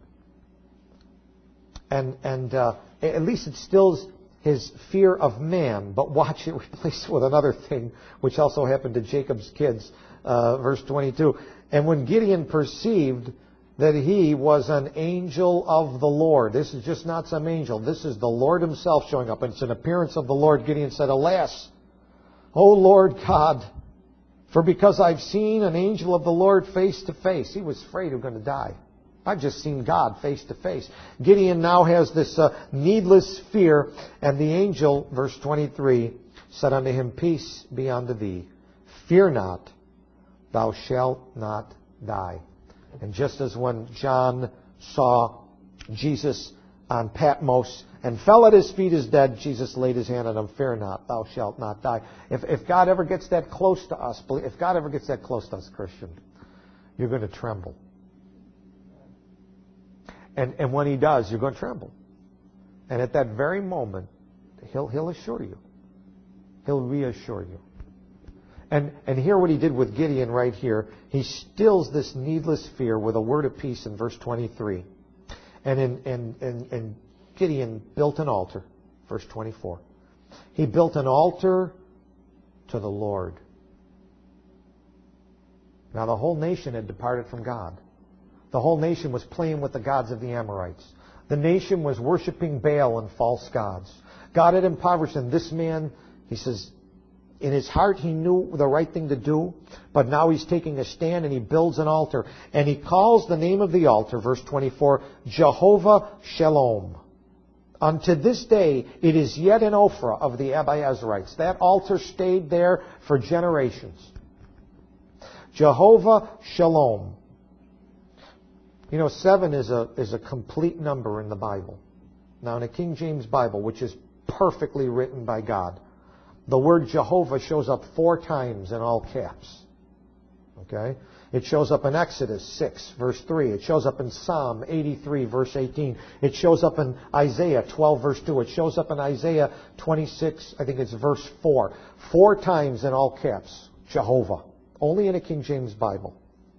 And, and uh, at least it stills his fear of man. But watch it replaced with another thing, which also happened to Jacob's kids. Uh, verse twenty-two. And when Gideon perceived that he was an angel of the Lord. This is just not some angel. This is the Lord Himself showing up. And it's an appearance of the Lord. Gideon said, Alas, O Lord God, for because I've seen an angel of the Lord face to face. He was afraid he was going to die. I've just seen God face to face. Gideon now has this uh, needless fear. And the angel, verse twenty-three, said unto him, Peace be unto thee. Fear not, thou shalt not die. And just as when John saw Jesus on Patmos and fell at his feet as dead, Jesus laid his hand on him, fear not, thou shalt not die. If, if God ever gets that close to us, if God ever gets that close to us, Christian, you're going to tremble. And, and when he does, you're going to tremble. And at that very moment, he'll, he'll assure you. He'll reassure you. And, and hear what he did with Gideon right here. He stills this needless fear with a word of peace in verse twenty-three. And, in, and, and, and Gideon built an altar, verse twenty-four. He built an altar to the Lord. Now the whole nation had departed from God. The whole nation was playing with the gods of the Amorites. The nation was worshiping Baal and false gods. God had impoverished them. This man, he says, in his heart he knew the right thing to do, but now he's taking a stand and he builds an altar. And he calls the name of the altar, verse twenty-four, Jehovah Shalom. Unto this day, it is yet in Ophrah of the Abiezrites. That altar stayed there for generations. Jehovah Shalom. You know, seven is a, is a complete number in the Bible. Now, in a King James Bible, which is perfectly written by God, the word Jehovah shows up four times in all caps. Okay? It shows up in Exodus six, verse three. It shows up in Psalm eighty-three, verse eighteen. It shows up in Isaiah twelve, verse two. It shows up in Isaiah twenty-six, I think it's verse four. Four times in all caps, Jehovah. Only in a King James Bible.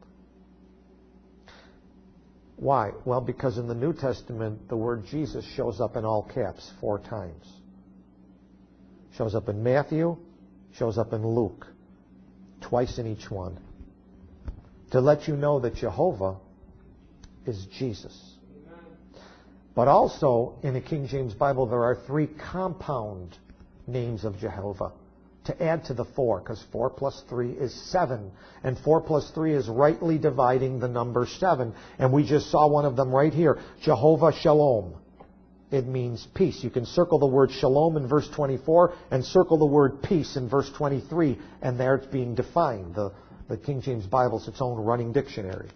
Why? Well, because in the New Testament, the word Jesus shows up in all caps four times. Shows up in Matthew, shows up in Luke, twice in each one. To let you know that Jehovah is Jesus. Amen. But also, in the King James Bible, there are three compound names of Jehovah to add to the four, because four plus three is seven. And four plus three is rightly dividing the number seven. And we just saw one of them right here, Jehovah Shalom. It means peace. You can circle the word shalom in verse twenty-four and circle the word peace in verse twenty-three, and there it's being defined. The, the King James Bible is its own running dictionary.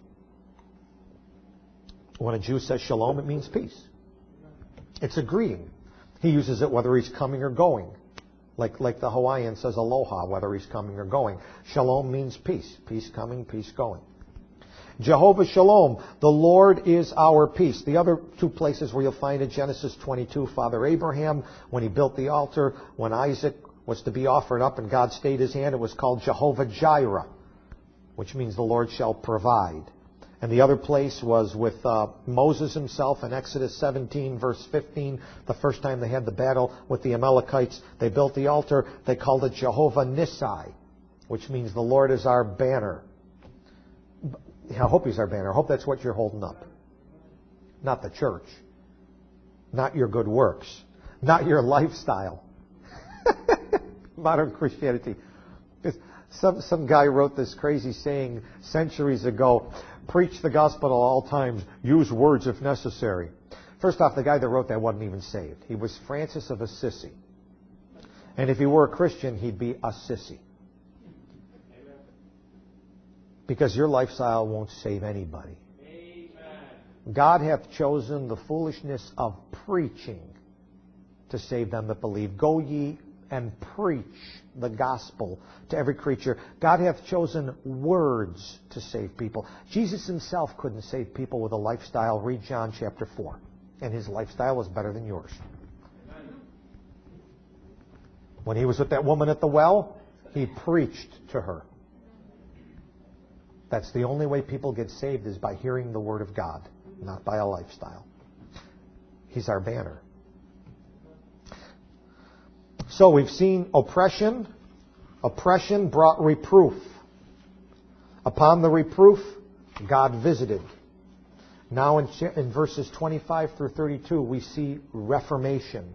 When a Jew says shalom, it means peace. It's a greeting. He uses it whether he's coming or going. Like, like the Hawaiian says aloha, whether he's coming or going. Shalom means peace. Peace coming, peace going. Jehovah Shalom, the Lord is our peace. The other two places where you'll find it, Genesis twenty-two, Father Abraham, when he built the altar, when Isaac was to be offered up and God stayed his hand, it was called Jehovah Jireh, which means the Lord shall provide. And the other place was with uh, Moses himself in Exodus seventeen, verse fifteen. The first time they had the battle with the Amalekites, they built the altar. They called it Jehovah Nissi, which means the Lord is our banner. I hope he's our banner. I hope that's what you're holding up. Not the church. Not your good works. Not your lifestyle. Modern Christianity. Some, some guy wrote this crazy saying centuries ago, preach the gospel at all times, use words if necessary. First off, the guy that wrote that wasn't even saved. He was Francis of Assisi. And if he were a Christian, he'd be a sissy. Because your lifestyle won't save anybody. Amen. God hath chosen the foolishness of preaching to save them that believe. Go ye and preach the gospel to every creature. God hath chosen words to save people. Jesus himself couldn't save people with a lifestyle. Read John chapter four. And his lifestyle was better than yours. Amen. When he was with that woman at the well, he preached to her. That's the only way people get saved, is by hearing the Word of God, not by a lifestyle. He's our banner. So we've seen oppression. Oppression brought reproof. Upon the reproof, God visited. Now in, in verses twenty-five through thirty-two, we see reformation.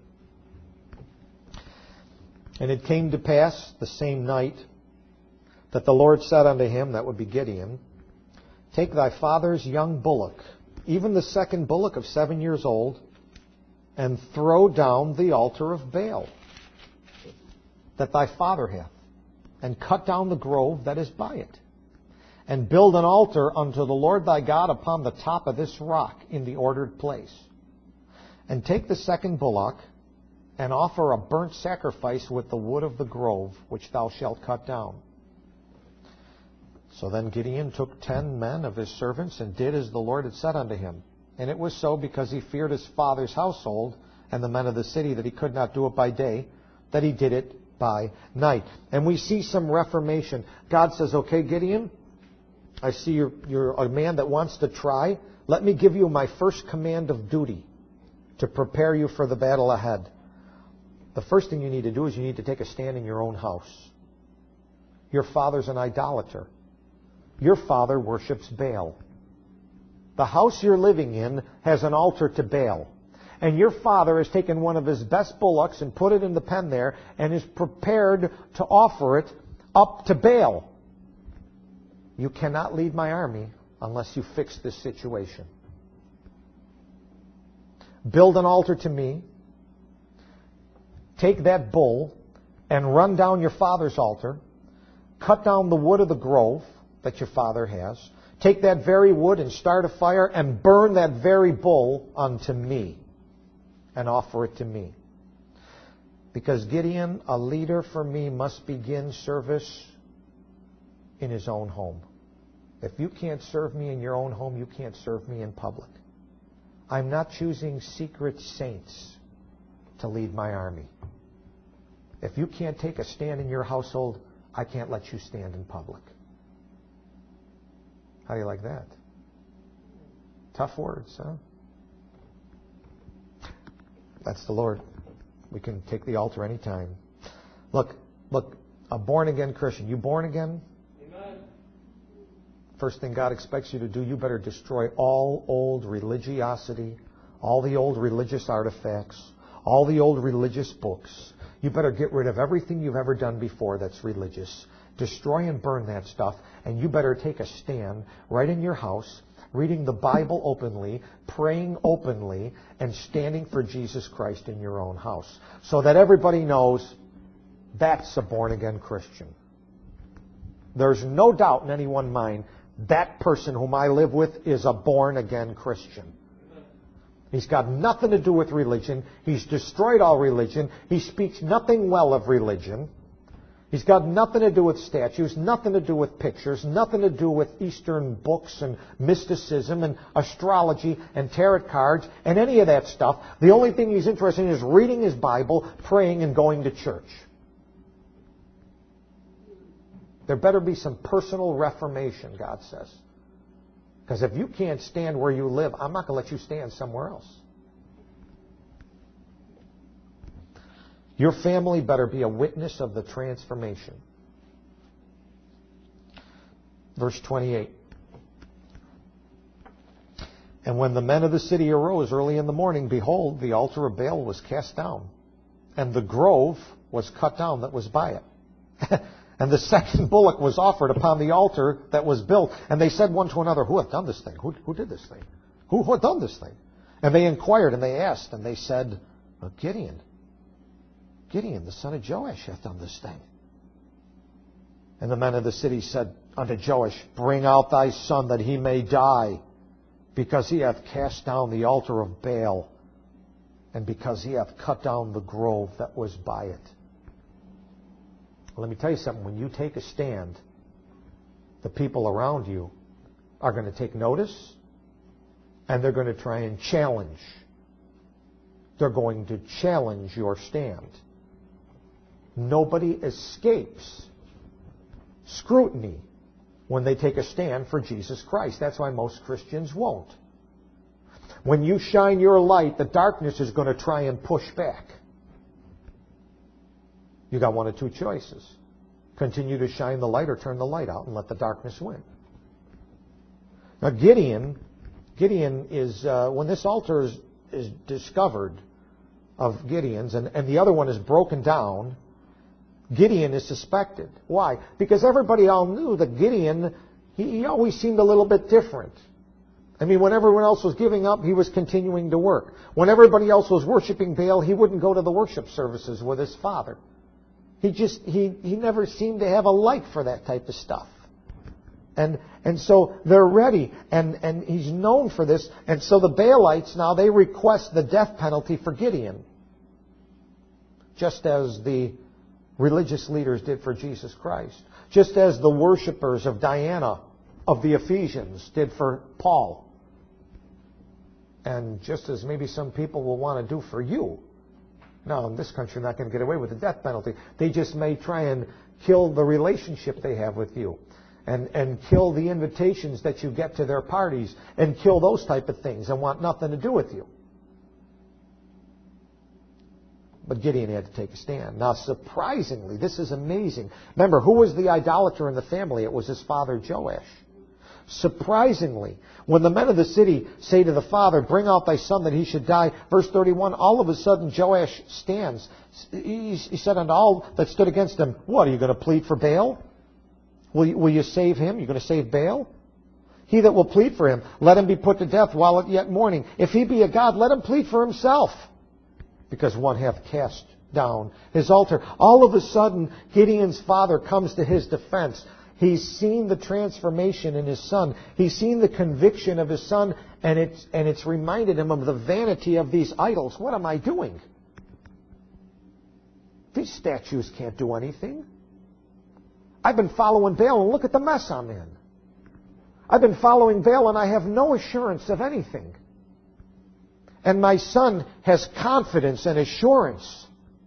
And it came to pass the same night that the Lord said unto him, that would be Gideon, take thy father's young bullock, even the second bullock of seven years old, and throw down the altar of Baal that thy father hath, and cut down the grove that is by it. and build an altar unto the Lord thy God upon the top of this rock in the ordered place. And take the second bullock, and offer a burnt sacrifice with the wood of the grove, which thou shalt cut down. So then Gideon took ten men of his servants, and did as the Lord had said unto him. And it was so, because he feared his father's household and the men of the city, that he could not do it by day, that he did it by night. And we see some reformation. God says, okay, Gideon, I see you're, you're a man that wants to try. Let me give you my first command of duty to prepare you for the battle ahead. The first thing you need to do is you need to take a stand in your own house. Your father's an idolater. Your father worships Baal. The house you're living in has an altar to Baal. And your father has taken one of his best bullocks and put it in the pen there and is prepared to offer it up to Baal. You cannot lead my army unless you fix this situation. Build an altar to me. Take that bull and run down your father's altar. Cut down the wood of the grove that your father has. Take that very wood and start a fire and burn that very bull unto me and offer it to me. Because Gideon, a leader for me, must begin service in his own home. If you can't serve me in your own home, you can't serve me in public. I'm not choosing secret saints to lead my army. If you can't take a stand in your household, I can't let you stand in public. How do you like that? Tough words, huh? That's the Lord. We can take the altar anytime. Look, look, a born-again Christian. You born again? Amen. First thing God expects you to do, you better destroy all old religiosity, all the old religious artifacts, all the old religious books. You better get rid of everything you've ever done before that's religious. Destroy and burn that stuff, and you better take a stand right in your house, reading the Bible openly, praying openly, and standing for Jesus Christ in your own house, so that everybody knows that's a born-again Christian. There's no doubt in anyone's mind that person whom I live with is a born-again Christian. He's got nothing to do with religion. He's destroyed all religion. He speaks nothing well of religion. He's got nothing to do with statues, nothing to do with pictures, nothing to do with Eastern books and mysticism and astrology and tarot cards and any of that stuff. The only thing he's interested in is reading his Bible, praying, and going to church. There better be some personal reformation, God says. Because if you can't stand where you live, I'm not going to let you stand somewhere else. Your family better be a witness of the transformation. Verse twenty-eight. And when the men of the city arose early in the morning, behold, the altar of Baal was cast down, and the grove was cut down that was by it. And the second bullock was offered upon the altar that was built. And they said one to another, who hath done this thing? Who, who did this thing? Who, who hath done this thing? And they inquired and they asked, and they said, well, Gideon. Gideon, the son of Joash, hath done this thing. And the men of the city said unto Joash, bring out thy son that he may die, because he hath cast down the altar of Baal, and because he hath cut down the grove that was by it. Let me tell you something. When you take a stand, the people around you are going to take notice, and they're going to try and challenge. They're going to challenge your stand. Nobody escapes scrutiny when they take a stand for Jesus Christ. That's why most Christians won't. When you shine your light, the darkness is going to try and push back. You got one of two choices. Continue to shine the light or turn the light out and let the darkness win. Now Gideon, Gideon is, uh, when this altar is, is discovered of Gideon's and, and the other one is broken down, Gideon is suspected. Why? Because everybody all knew that Gideon, he, he always seemed a little bit different. I mean, when everyone else was giving up, he was continuing to work. When everybody else was worshiping Baal, he wouldn't go to the worship services with his father. He just, he, he never seemed to have a like for that type of stuff. And and so they're ready, and, and he's known for this. And so the Baalites now, they request the death penalty for Gideon, just as the religious leaders did for Jesus Christ, just as the worshippers of Diana of the Ephesians did for Paul, and just as maybe some people will want to do for you. Now, in this country, they're not going to get away with the death penalty. They just may try and kill the relationship they have with you, and, and kill the invitations that you get to their parties, and kill those type of things, and want nothing to do with you. But Gideon had to take a stand. Now, surprisingly, this is amazing. Remember, who was the idolater in the family? It was his father Joash. Surprisingly, when the men of the city say to the father, "Bring out thy son that he should die," verse thirty-one, all of a sudden Joash stands. He said unto all that stood against him, "What, are you going to plead for Baal? Will you, will you save him? You're going to save Baal? He that will plead for him, let him be put to death while it yet morning. If he be a god, let him plead for himself, because one hath cast down his altar." All of a sudden, Gideon's father comes to his defense. He's seen the transformation in his son. He's seen the conviction of his son, and it's, and it's reminded him of the vanity of these idols. What am I doing? These statues can't do anything. I've been following Baal, and look at the mess I'm in. I've been following Baal, and I have no assurance of anything. And my son has confidence and assurance.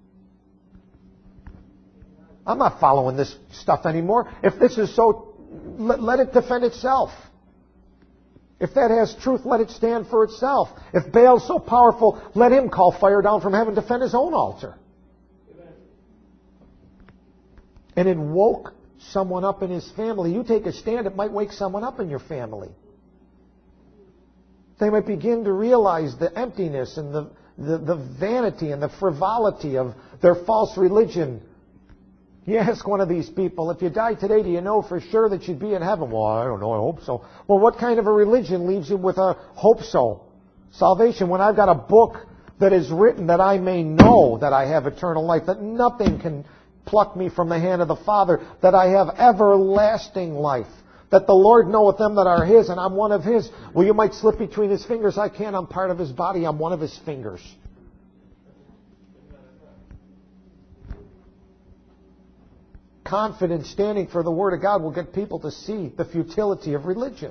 I'm not following this stuff anymore. If this is so, let, let it defend itself. If that has truth, let it stand for itself. If Baal's so powerful, let him call fire down from heaven to defend his own altar. Amen. And it woke someone up in his family. You take a stand, it might wake someone up in your family. They might begin to realize the emptiness and the, the, the vanity and the frivolity of their false religion. You ask one of these people, if you die today, do you know for sure that you'd be in heaven? Well, I don't know, I hope so. Well, what kind of a religion leaves you with a hope so? Salvation, when I've got a book that is written that I may know that I have eternal life, that nothing can pluck me from the hand of the Father, that I have everlasting life, that the Lord knoweth them that are His, and I'm one of His. Well, you might slip between His fingers. I can't. I'm part of His body. I'm one of His fingers. Confidence standing for the Word of God will get people to see the futility of religion.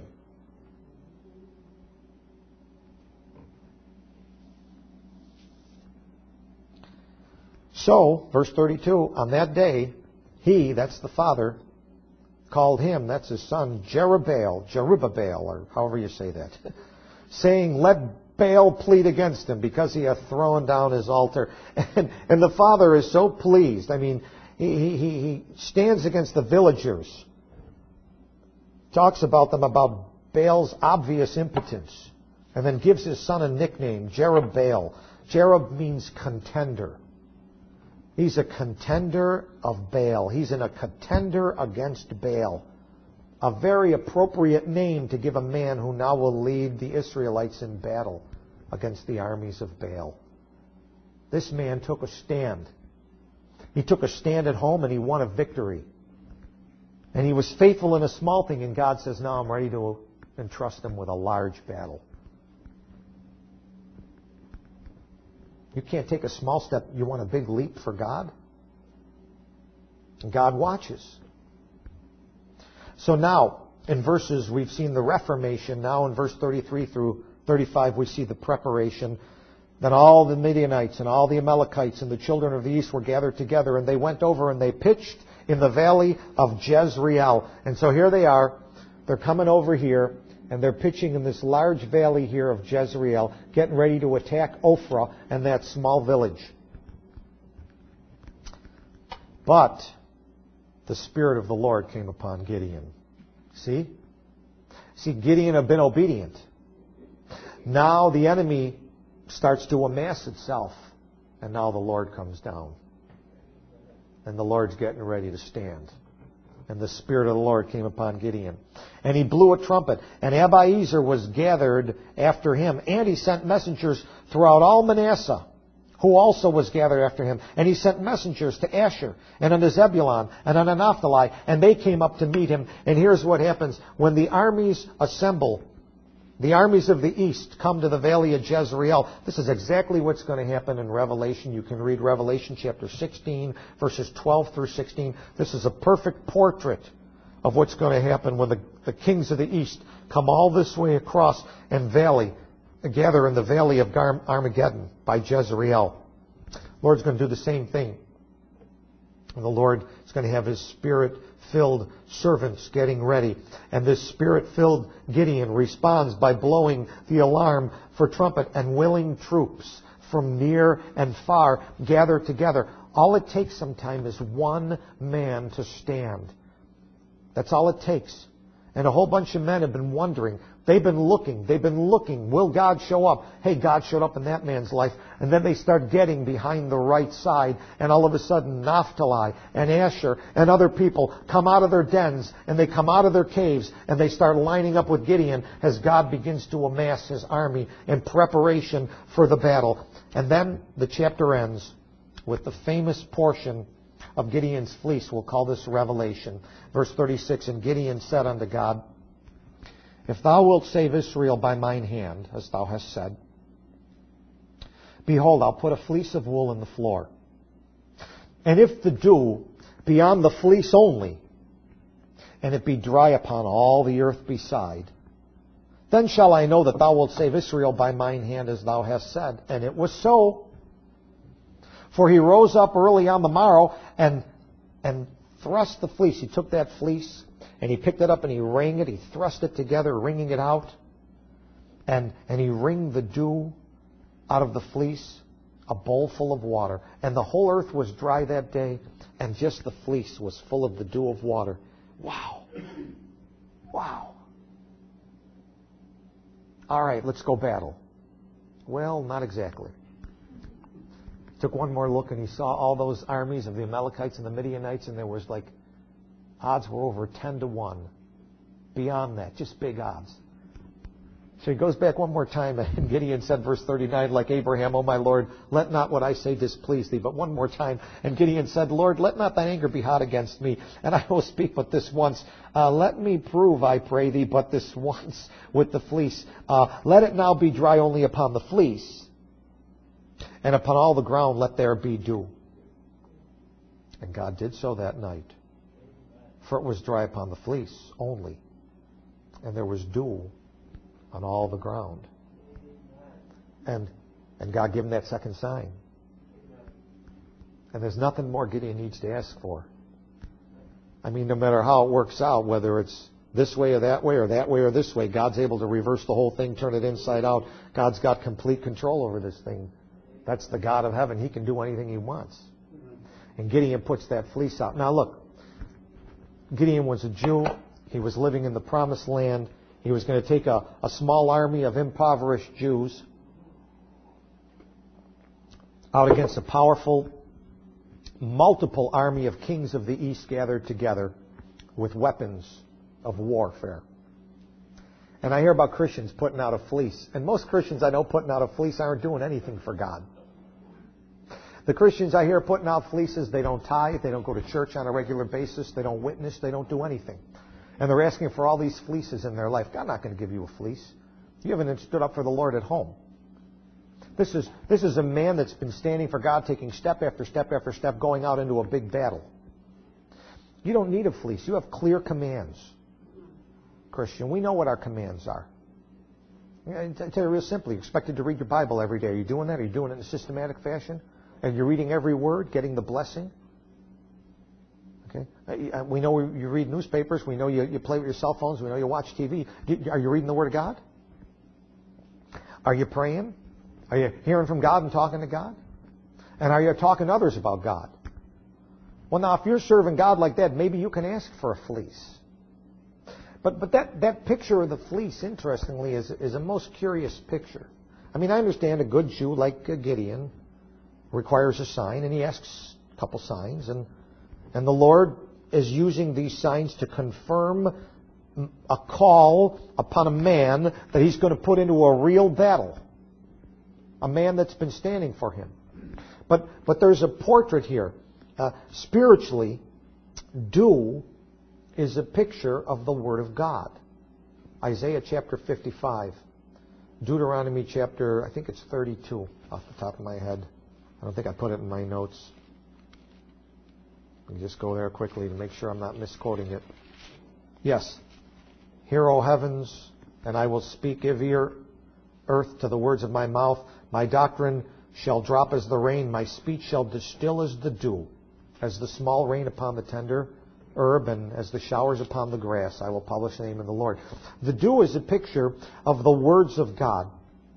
So, verse thirty-two, on that day, he, that's the father, called him, that's his son, Jerubbaal, Jerubbaal, or however you say that, saying, "Let Baal plead against him, because he hath thrown down his altar." And, and the father is so pleased. I mean, he, he, he stands against the villagers, talks about them, about Baal's obvious impotence, and then gives his son a nickname, Jerubbaal. Jerub means contender. He's a contender of Baal. He's in a contender against Baal. A very appropriate name to give a man who now will lead the Israelites in battle against the armies of Baal. This man took a stand. He took a stand at home and he won a victory. And he was faithful in a small thing, and God says, now I'm ready to entrust him with a large battle. You can't take a small step. You want a big leap for God? And God watches. So now, in verses, we've seen the Reformation. Now in verse thirty-three through thirty-five, we see the preparation. Then all the Midianites and all the Amalekites and the children of the east were gathered together, and they went over and they pitched in the valley of Jezreel. And so here they are. They're coming over here, and they're pitching in this large valley here of Jezreel, getting ready to attack Ophrah and that small village. But the Spirit of the Lord came upon Gideon. See? See, Gideon had been obedient. Now the enemy starts to amass itself, and now the Lord comes down. And the Lord's getting ready to stand. And the Spirit of the Lord came upon Gideon. And he blew a trumpet, and Abiezer was gathered after him. And he sent messengers throughout all Manasseh, who also was gathered after him. And he sent messengers to Asher, and unto Zebulun, and unto Naphtali, and they came up to meet him. And here's what happens. When the armies assemble, the armies of the east come to the valley of Jezreel. This is exactly what's going to happen in Revelation. You can read Revelation chapter sixteen, verses twelve through sixteen. This is a perfect portrait of what's going to happen when the, the kings of the east come all this way across and valley, gather in the valley of Armageddon by Jezreel. The Lord's going to do the same thing. And the Lord is going to have His Spirit-filled servants getting ready. And this Spirit-filled Gideon responds by blowing the alarm for trumpet, and willing troops from near and far gather together. All it takes sometimes is one man to stand. That's all it takes. And a whole bunch of men have been wondering. They've been looking. They've been looking. Will God show up? Hey, God showed up in that man's life. And then they start getting behind the right side. And all of a sudden, Naphtali and Asher and other people come out of their dens. And they come out of their caves. And they start lining up with Gideon as God begins to amass his army in preparation for the battle. And then the chapter ends with the famous portion of Gideon's fleece. We'll call this Revelation. Verse thirty-six, and Gideon said unto God, if thou wilt save Israel by mine hand, as thou hast said, behold, I'll put a fleece of wool in the floor. And if the dew be on the fleece only, and it be dry upon all the earth beside, then shall I know that thou wilt save Israel by mine hand, as thou hast said. And it was so. For he rose up early on the morrow and, and thrust the fleece. He took that fleece and he picked it up and he wrung it. He thrust it together, wringing it out. And, and he wringed the dew out of the fleece, a bowl full of water. And the whole earth was dry that day, and just the fleece was full of the dew of water. Wow. Wow. All right, let's go battle. Well, not exactly. Took one more look and he saw all those armies of the Amalekites and the Midianites, and there was like, odds were over ten to one. Beyond that, just big odds. So he goes back one more time, and Gideon said, verse thirty-nine, like Abraham, O my Lord, let not what I say displease thee. But one more time, and Gideon said, Lord, let not thine anger be hot against me, and I will speak but this once. Uh, let me prove, I pray thee, but this once with the fleece. Uh, let it now be dry only upon the fleece, and upon all the ground let there be dew. And God did so that night. For it was dry upon the fleece only, and there was dew on all the ground. And and God gave him that second sign. And there's nothing more Gideon needs to ask for. I mean, no matter how it works out, whether it's this way or that way or that way or this way, God's able to reverse the whole thing, turn it inside out. God's got complete control over this thing. That's the God of heaven. He can do anything he wants. And Gideon puts that fleece out. Now look, Gideon was a Jew. He was living in the promised land. He was going to take a, a small army of impoverished Jews out against a powerful, multiple army of kings of the east gathered together with weapons of warfare. And I hear about Christians putting out a fleece. And most Christians I know putting out a fleece aren't doing anything for God. The Christians I hear putting out fleeces, they don't tithe, they don't go to church on a regular basis, they don't witness, they don't do anything. And they're asking for all these fleeces in their life. God's not going to give you a fleece. You haven't stood up for the Lord at home. This is, this is a man that's been standing for God, taking step after step after step, going out into a big battle. You don't need a fleece. You have clear commands, Christian. We know what our commands are. I tell you real simply, you're expected to read your Bible every day. Are you doing that? Are you doing it in a systematic fashion? And you're reading every word, getting the blessing? Okay. We know you read newspapers. We know you, you play with your cell phones. We know you watch T V. Are you reading the Word of God? Are you praying? Are you hearing from God and talking to God? And are you talking to others about God? Well, now, if you're serving God like that, maybe you can ask for a fleece. But but that, that picture of the fleece, interestingly, is, is a most curious picture. I mean, I understand a good Jew like Gideon requires a sign, and he asks a couple signs, and and the Lord is using these signs to confirm a call upon a man that he's going to put into a real battle. A man that's been standing for him. But, but there's a portrait here. Uh, spiritually, dew is a picture of the Word of God. Isaiah chapter fifty-five. Deuteronomy chapter, I think it's thirty-two off the top of my head. I don't think I put it in my notes. Let me just go there quickly to make sure I'm not misquoting it. Yes. Hear, O heavens, and I will speak. Give ear, earth, to the words of my mouth. My doctrine shall drop as the rain. My speech shall distill as the dew. As the small rain upon the tender herb, and as the showers upon the grass, I will publish the name of the Lord. The dew is a picture of the words of God.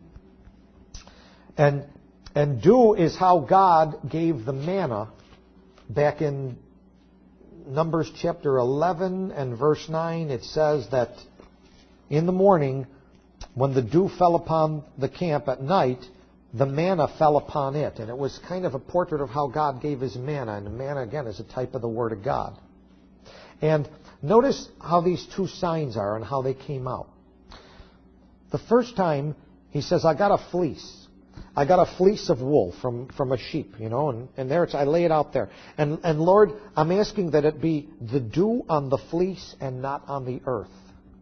And, and dew is how God gave the manna back in Numbers chapter eleven and verse nine. It says that in the morning, when the dew fell upon the camp at night, the manna fell upon it. And it was kind of a portrait of how God gave His manna. And the manna, again, is a type of the Word of God. And notice how these two signs are and how they came out. The first time, he says, I got a fleece. I got a fleece of wool from, from a sheep, you know, and, and there it's, I lay it out there. And, and Lord, I'm asking that it be the dew on the fleece and not on the earth.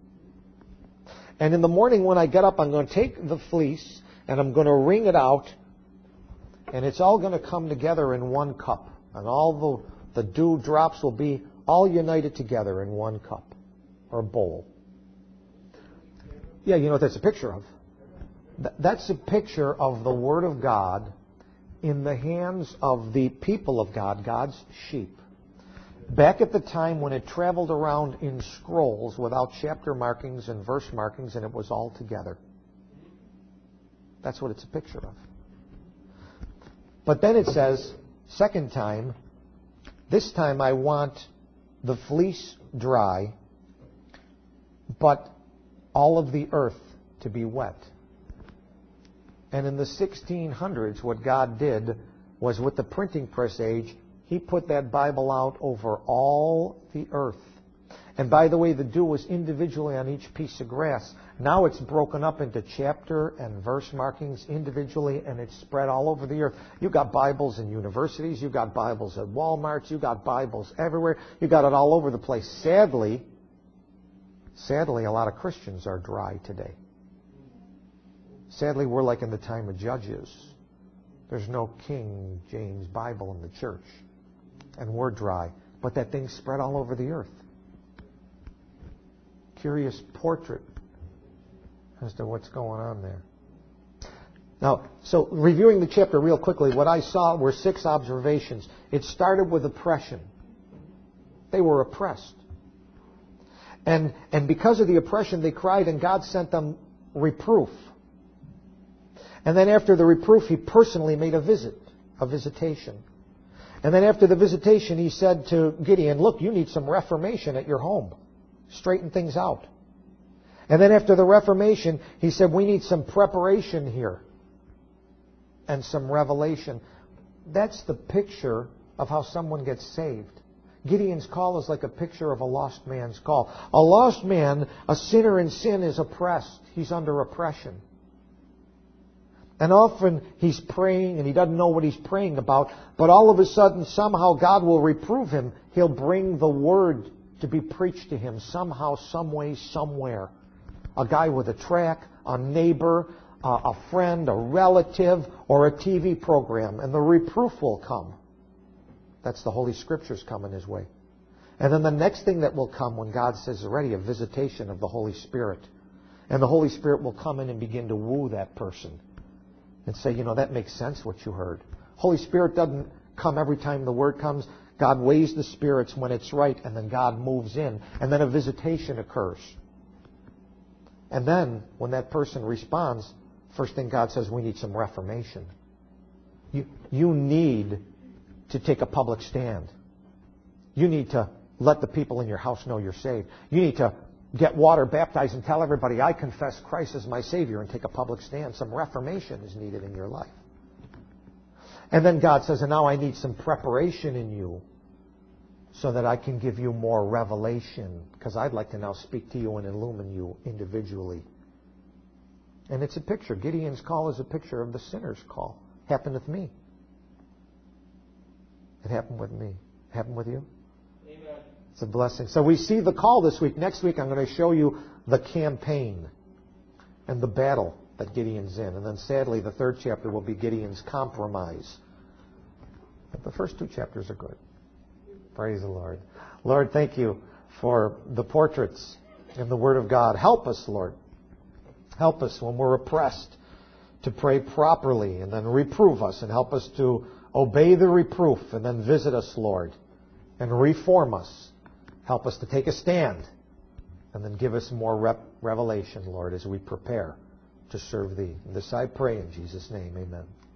And in the morning when I get up, I'm going to take the fleece and I'm going to wring it out, and it's all going to come together in one cup. And all the, the dew drops will be all united together in one cup or bowl. Yeah, you know what that's a picture of? That's a picture of the Word of God in the hands of the people of God, God's sheep. Back at the time when it traveled around in scrolls without chapter markings and verse markings, and it was all together. That's what it's a picture of. But then it says, second time, this time I want the fleece dry, but all of the earth to be wet. And in the sixteen hundreds, what God did was, with the printing press age, He put that Bible out over all the earth. And by the way, the dew was individually on each piece of grass. Now it's broken up into chapter and verse markings individually, and it's spread all over the earth. You've got Bibles in universities. You've got Bibles at Walmarts. You've got Bibles everywhere. You've got it all over the place. Sadly, sadly, a lot of Christians are dry today. Sadly, we're like in the time of Judges. There's no King James Bible in the church. And we're dry. But that thing spread all over the earth. Curious portrait as to what's going on there. Now, so reviewing the chapter real quickly, what I saw were six observations. It started with oppression. They were oppressed. And, and because of the oppression, they cried, and God sent them reproof. And then after the reproof, He personally made a visit, a visitation. And then after the visitation, He said to Gideon, look, you need some reformation at your home. Straighten things out. And then after the reformation, He said, we need some preparation here and some revelation. That's the picture of how someone gets saved. Gideon's call is like a picture of a lost man's call. A lost man, a sinner in sin, is oppressed. He's under oppression. And often he's praying and he doesn't know what he's praying about, but all of a sudden somehow God will reprove him. He'll bring the Word to be preached to him somehow, some way, somewhere. A guy with a tract, a neighbor, a friend, a relative, or a T V program, and the reproof will come. That's the Holy Scriptures coming his way. And then the next thing that will come when God says already, a visitation of the Holy Spirit. And the Holy Spirit will come in and begin to woo that person. And say, you know, that makes sense what you heard. Holy Spirit doesn't come every time the Word comes. God weighs the spirits when it's right, and then God moves in. And then a visitation occurs. And then, when that person responds, first thing God says, we need some reformation. You, you need to take a public stand. You need to let the people in your house know you're saved. You need to get water baptized and tell everybody, I confess Christ as my Savior, and take a public stand. Some reformation is needed in your life. And then God says, and now I need some preparation in you so that I can give you more revelation, because I'd like to now speak to you and illumine you individually. And it's a picture. Gideon's call is a picture of the sinner's call. Happened with me. It happened with me. It happened with you? Amen. It's a blessing. So we see the call this week. Next week I'm going to show you the campaign and the battle that Gideon's in. And then sadly the third chapter will be Gideon's compromise. But the first two chapters are good. Praise the Lord. Lord, thank you for the portraits in the Word of God. Help us, Lord. Help us when we're oppressed to pray properly, and then reprove us, and help us to obey the reproof, and then visit us, Lord, and reform us. Help us to take a stand, and then give us more rep- revelation, Lord, as we prepare to serve Thee. And this I pray in Jesus' name, amen.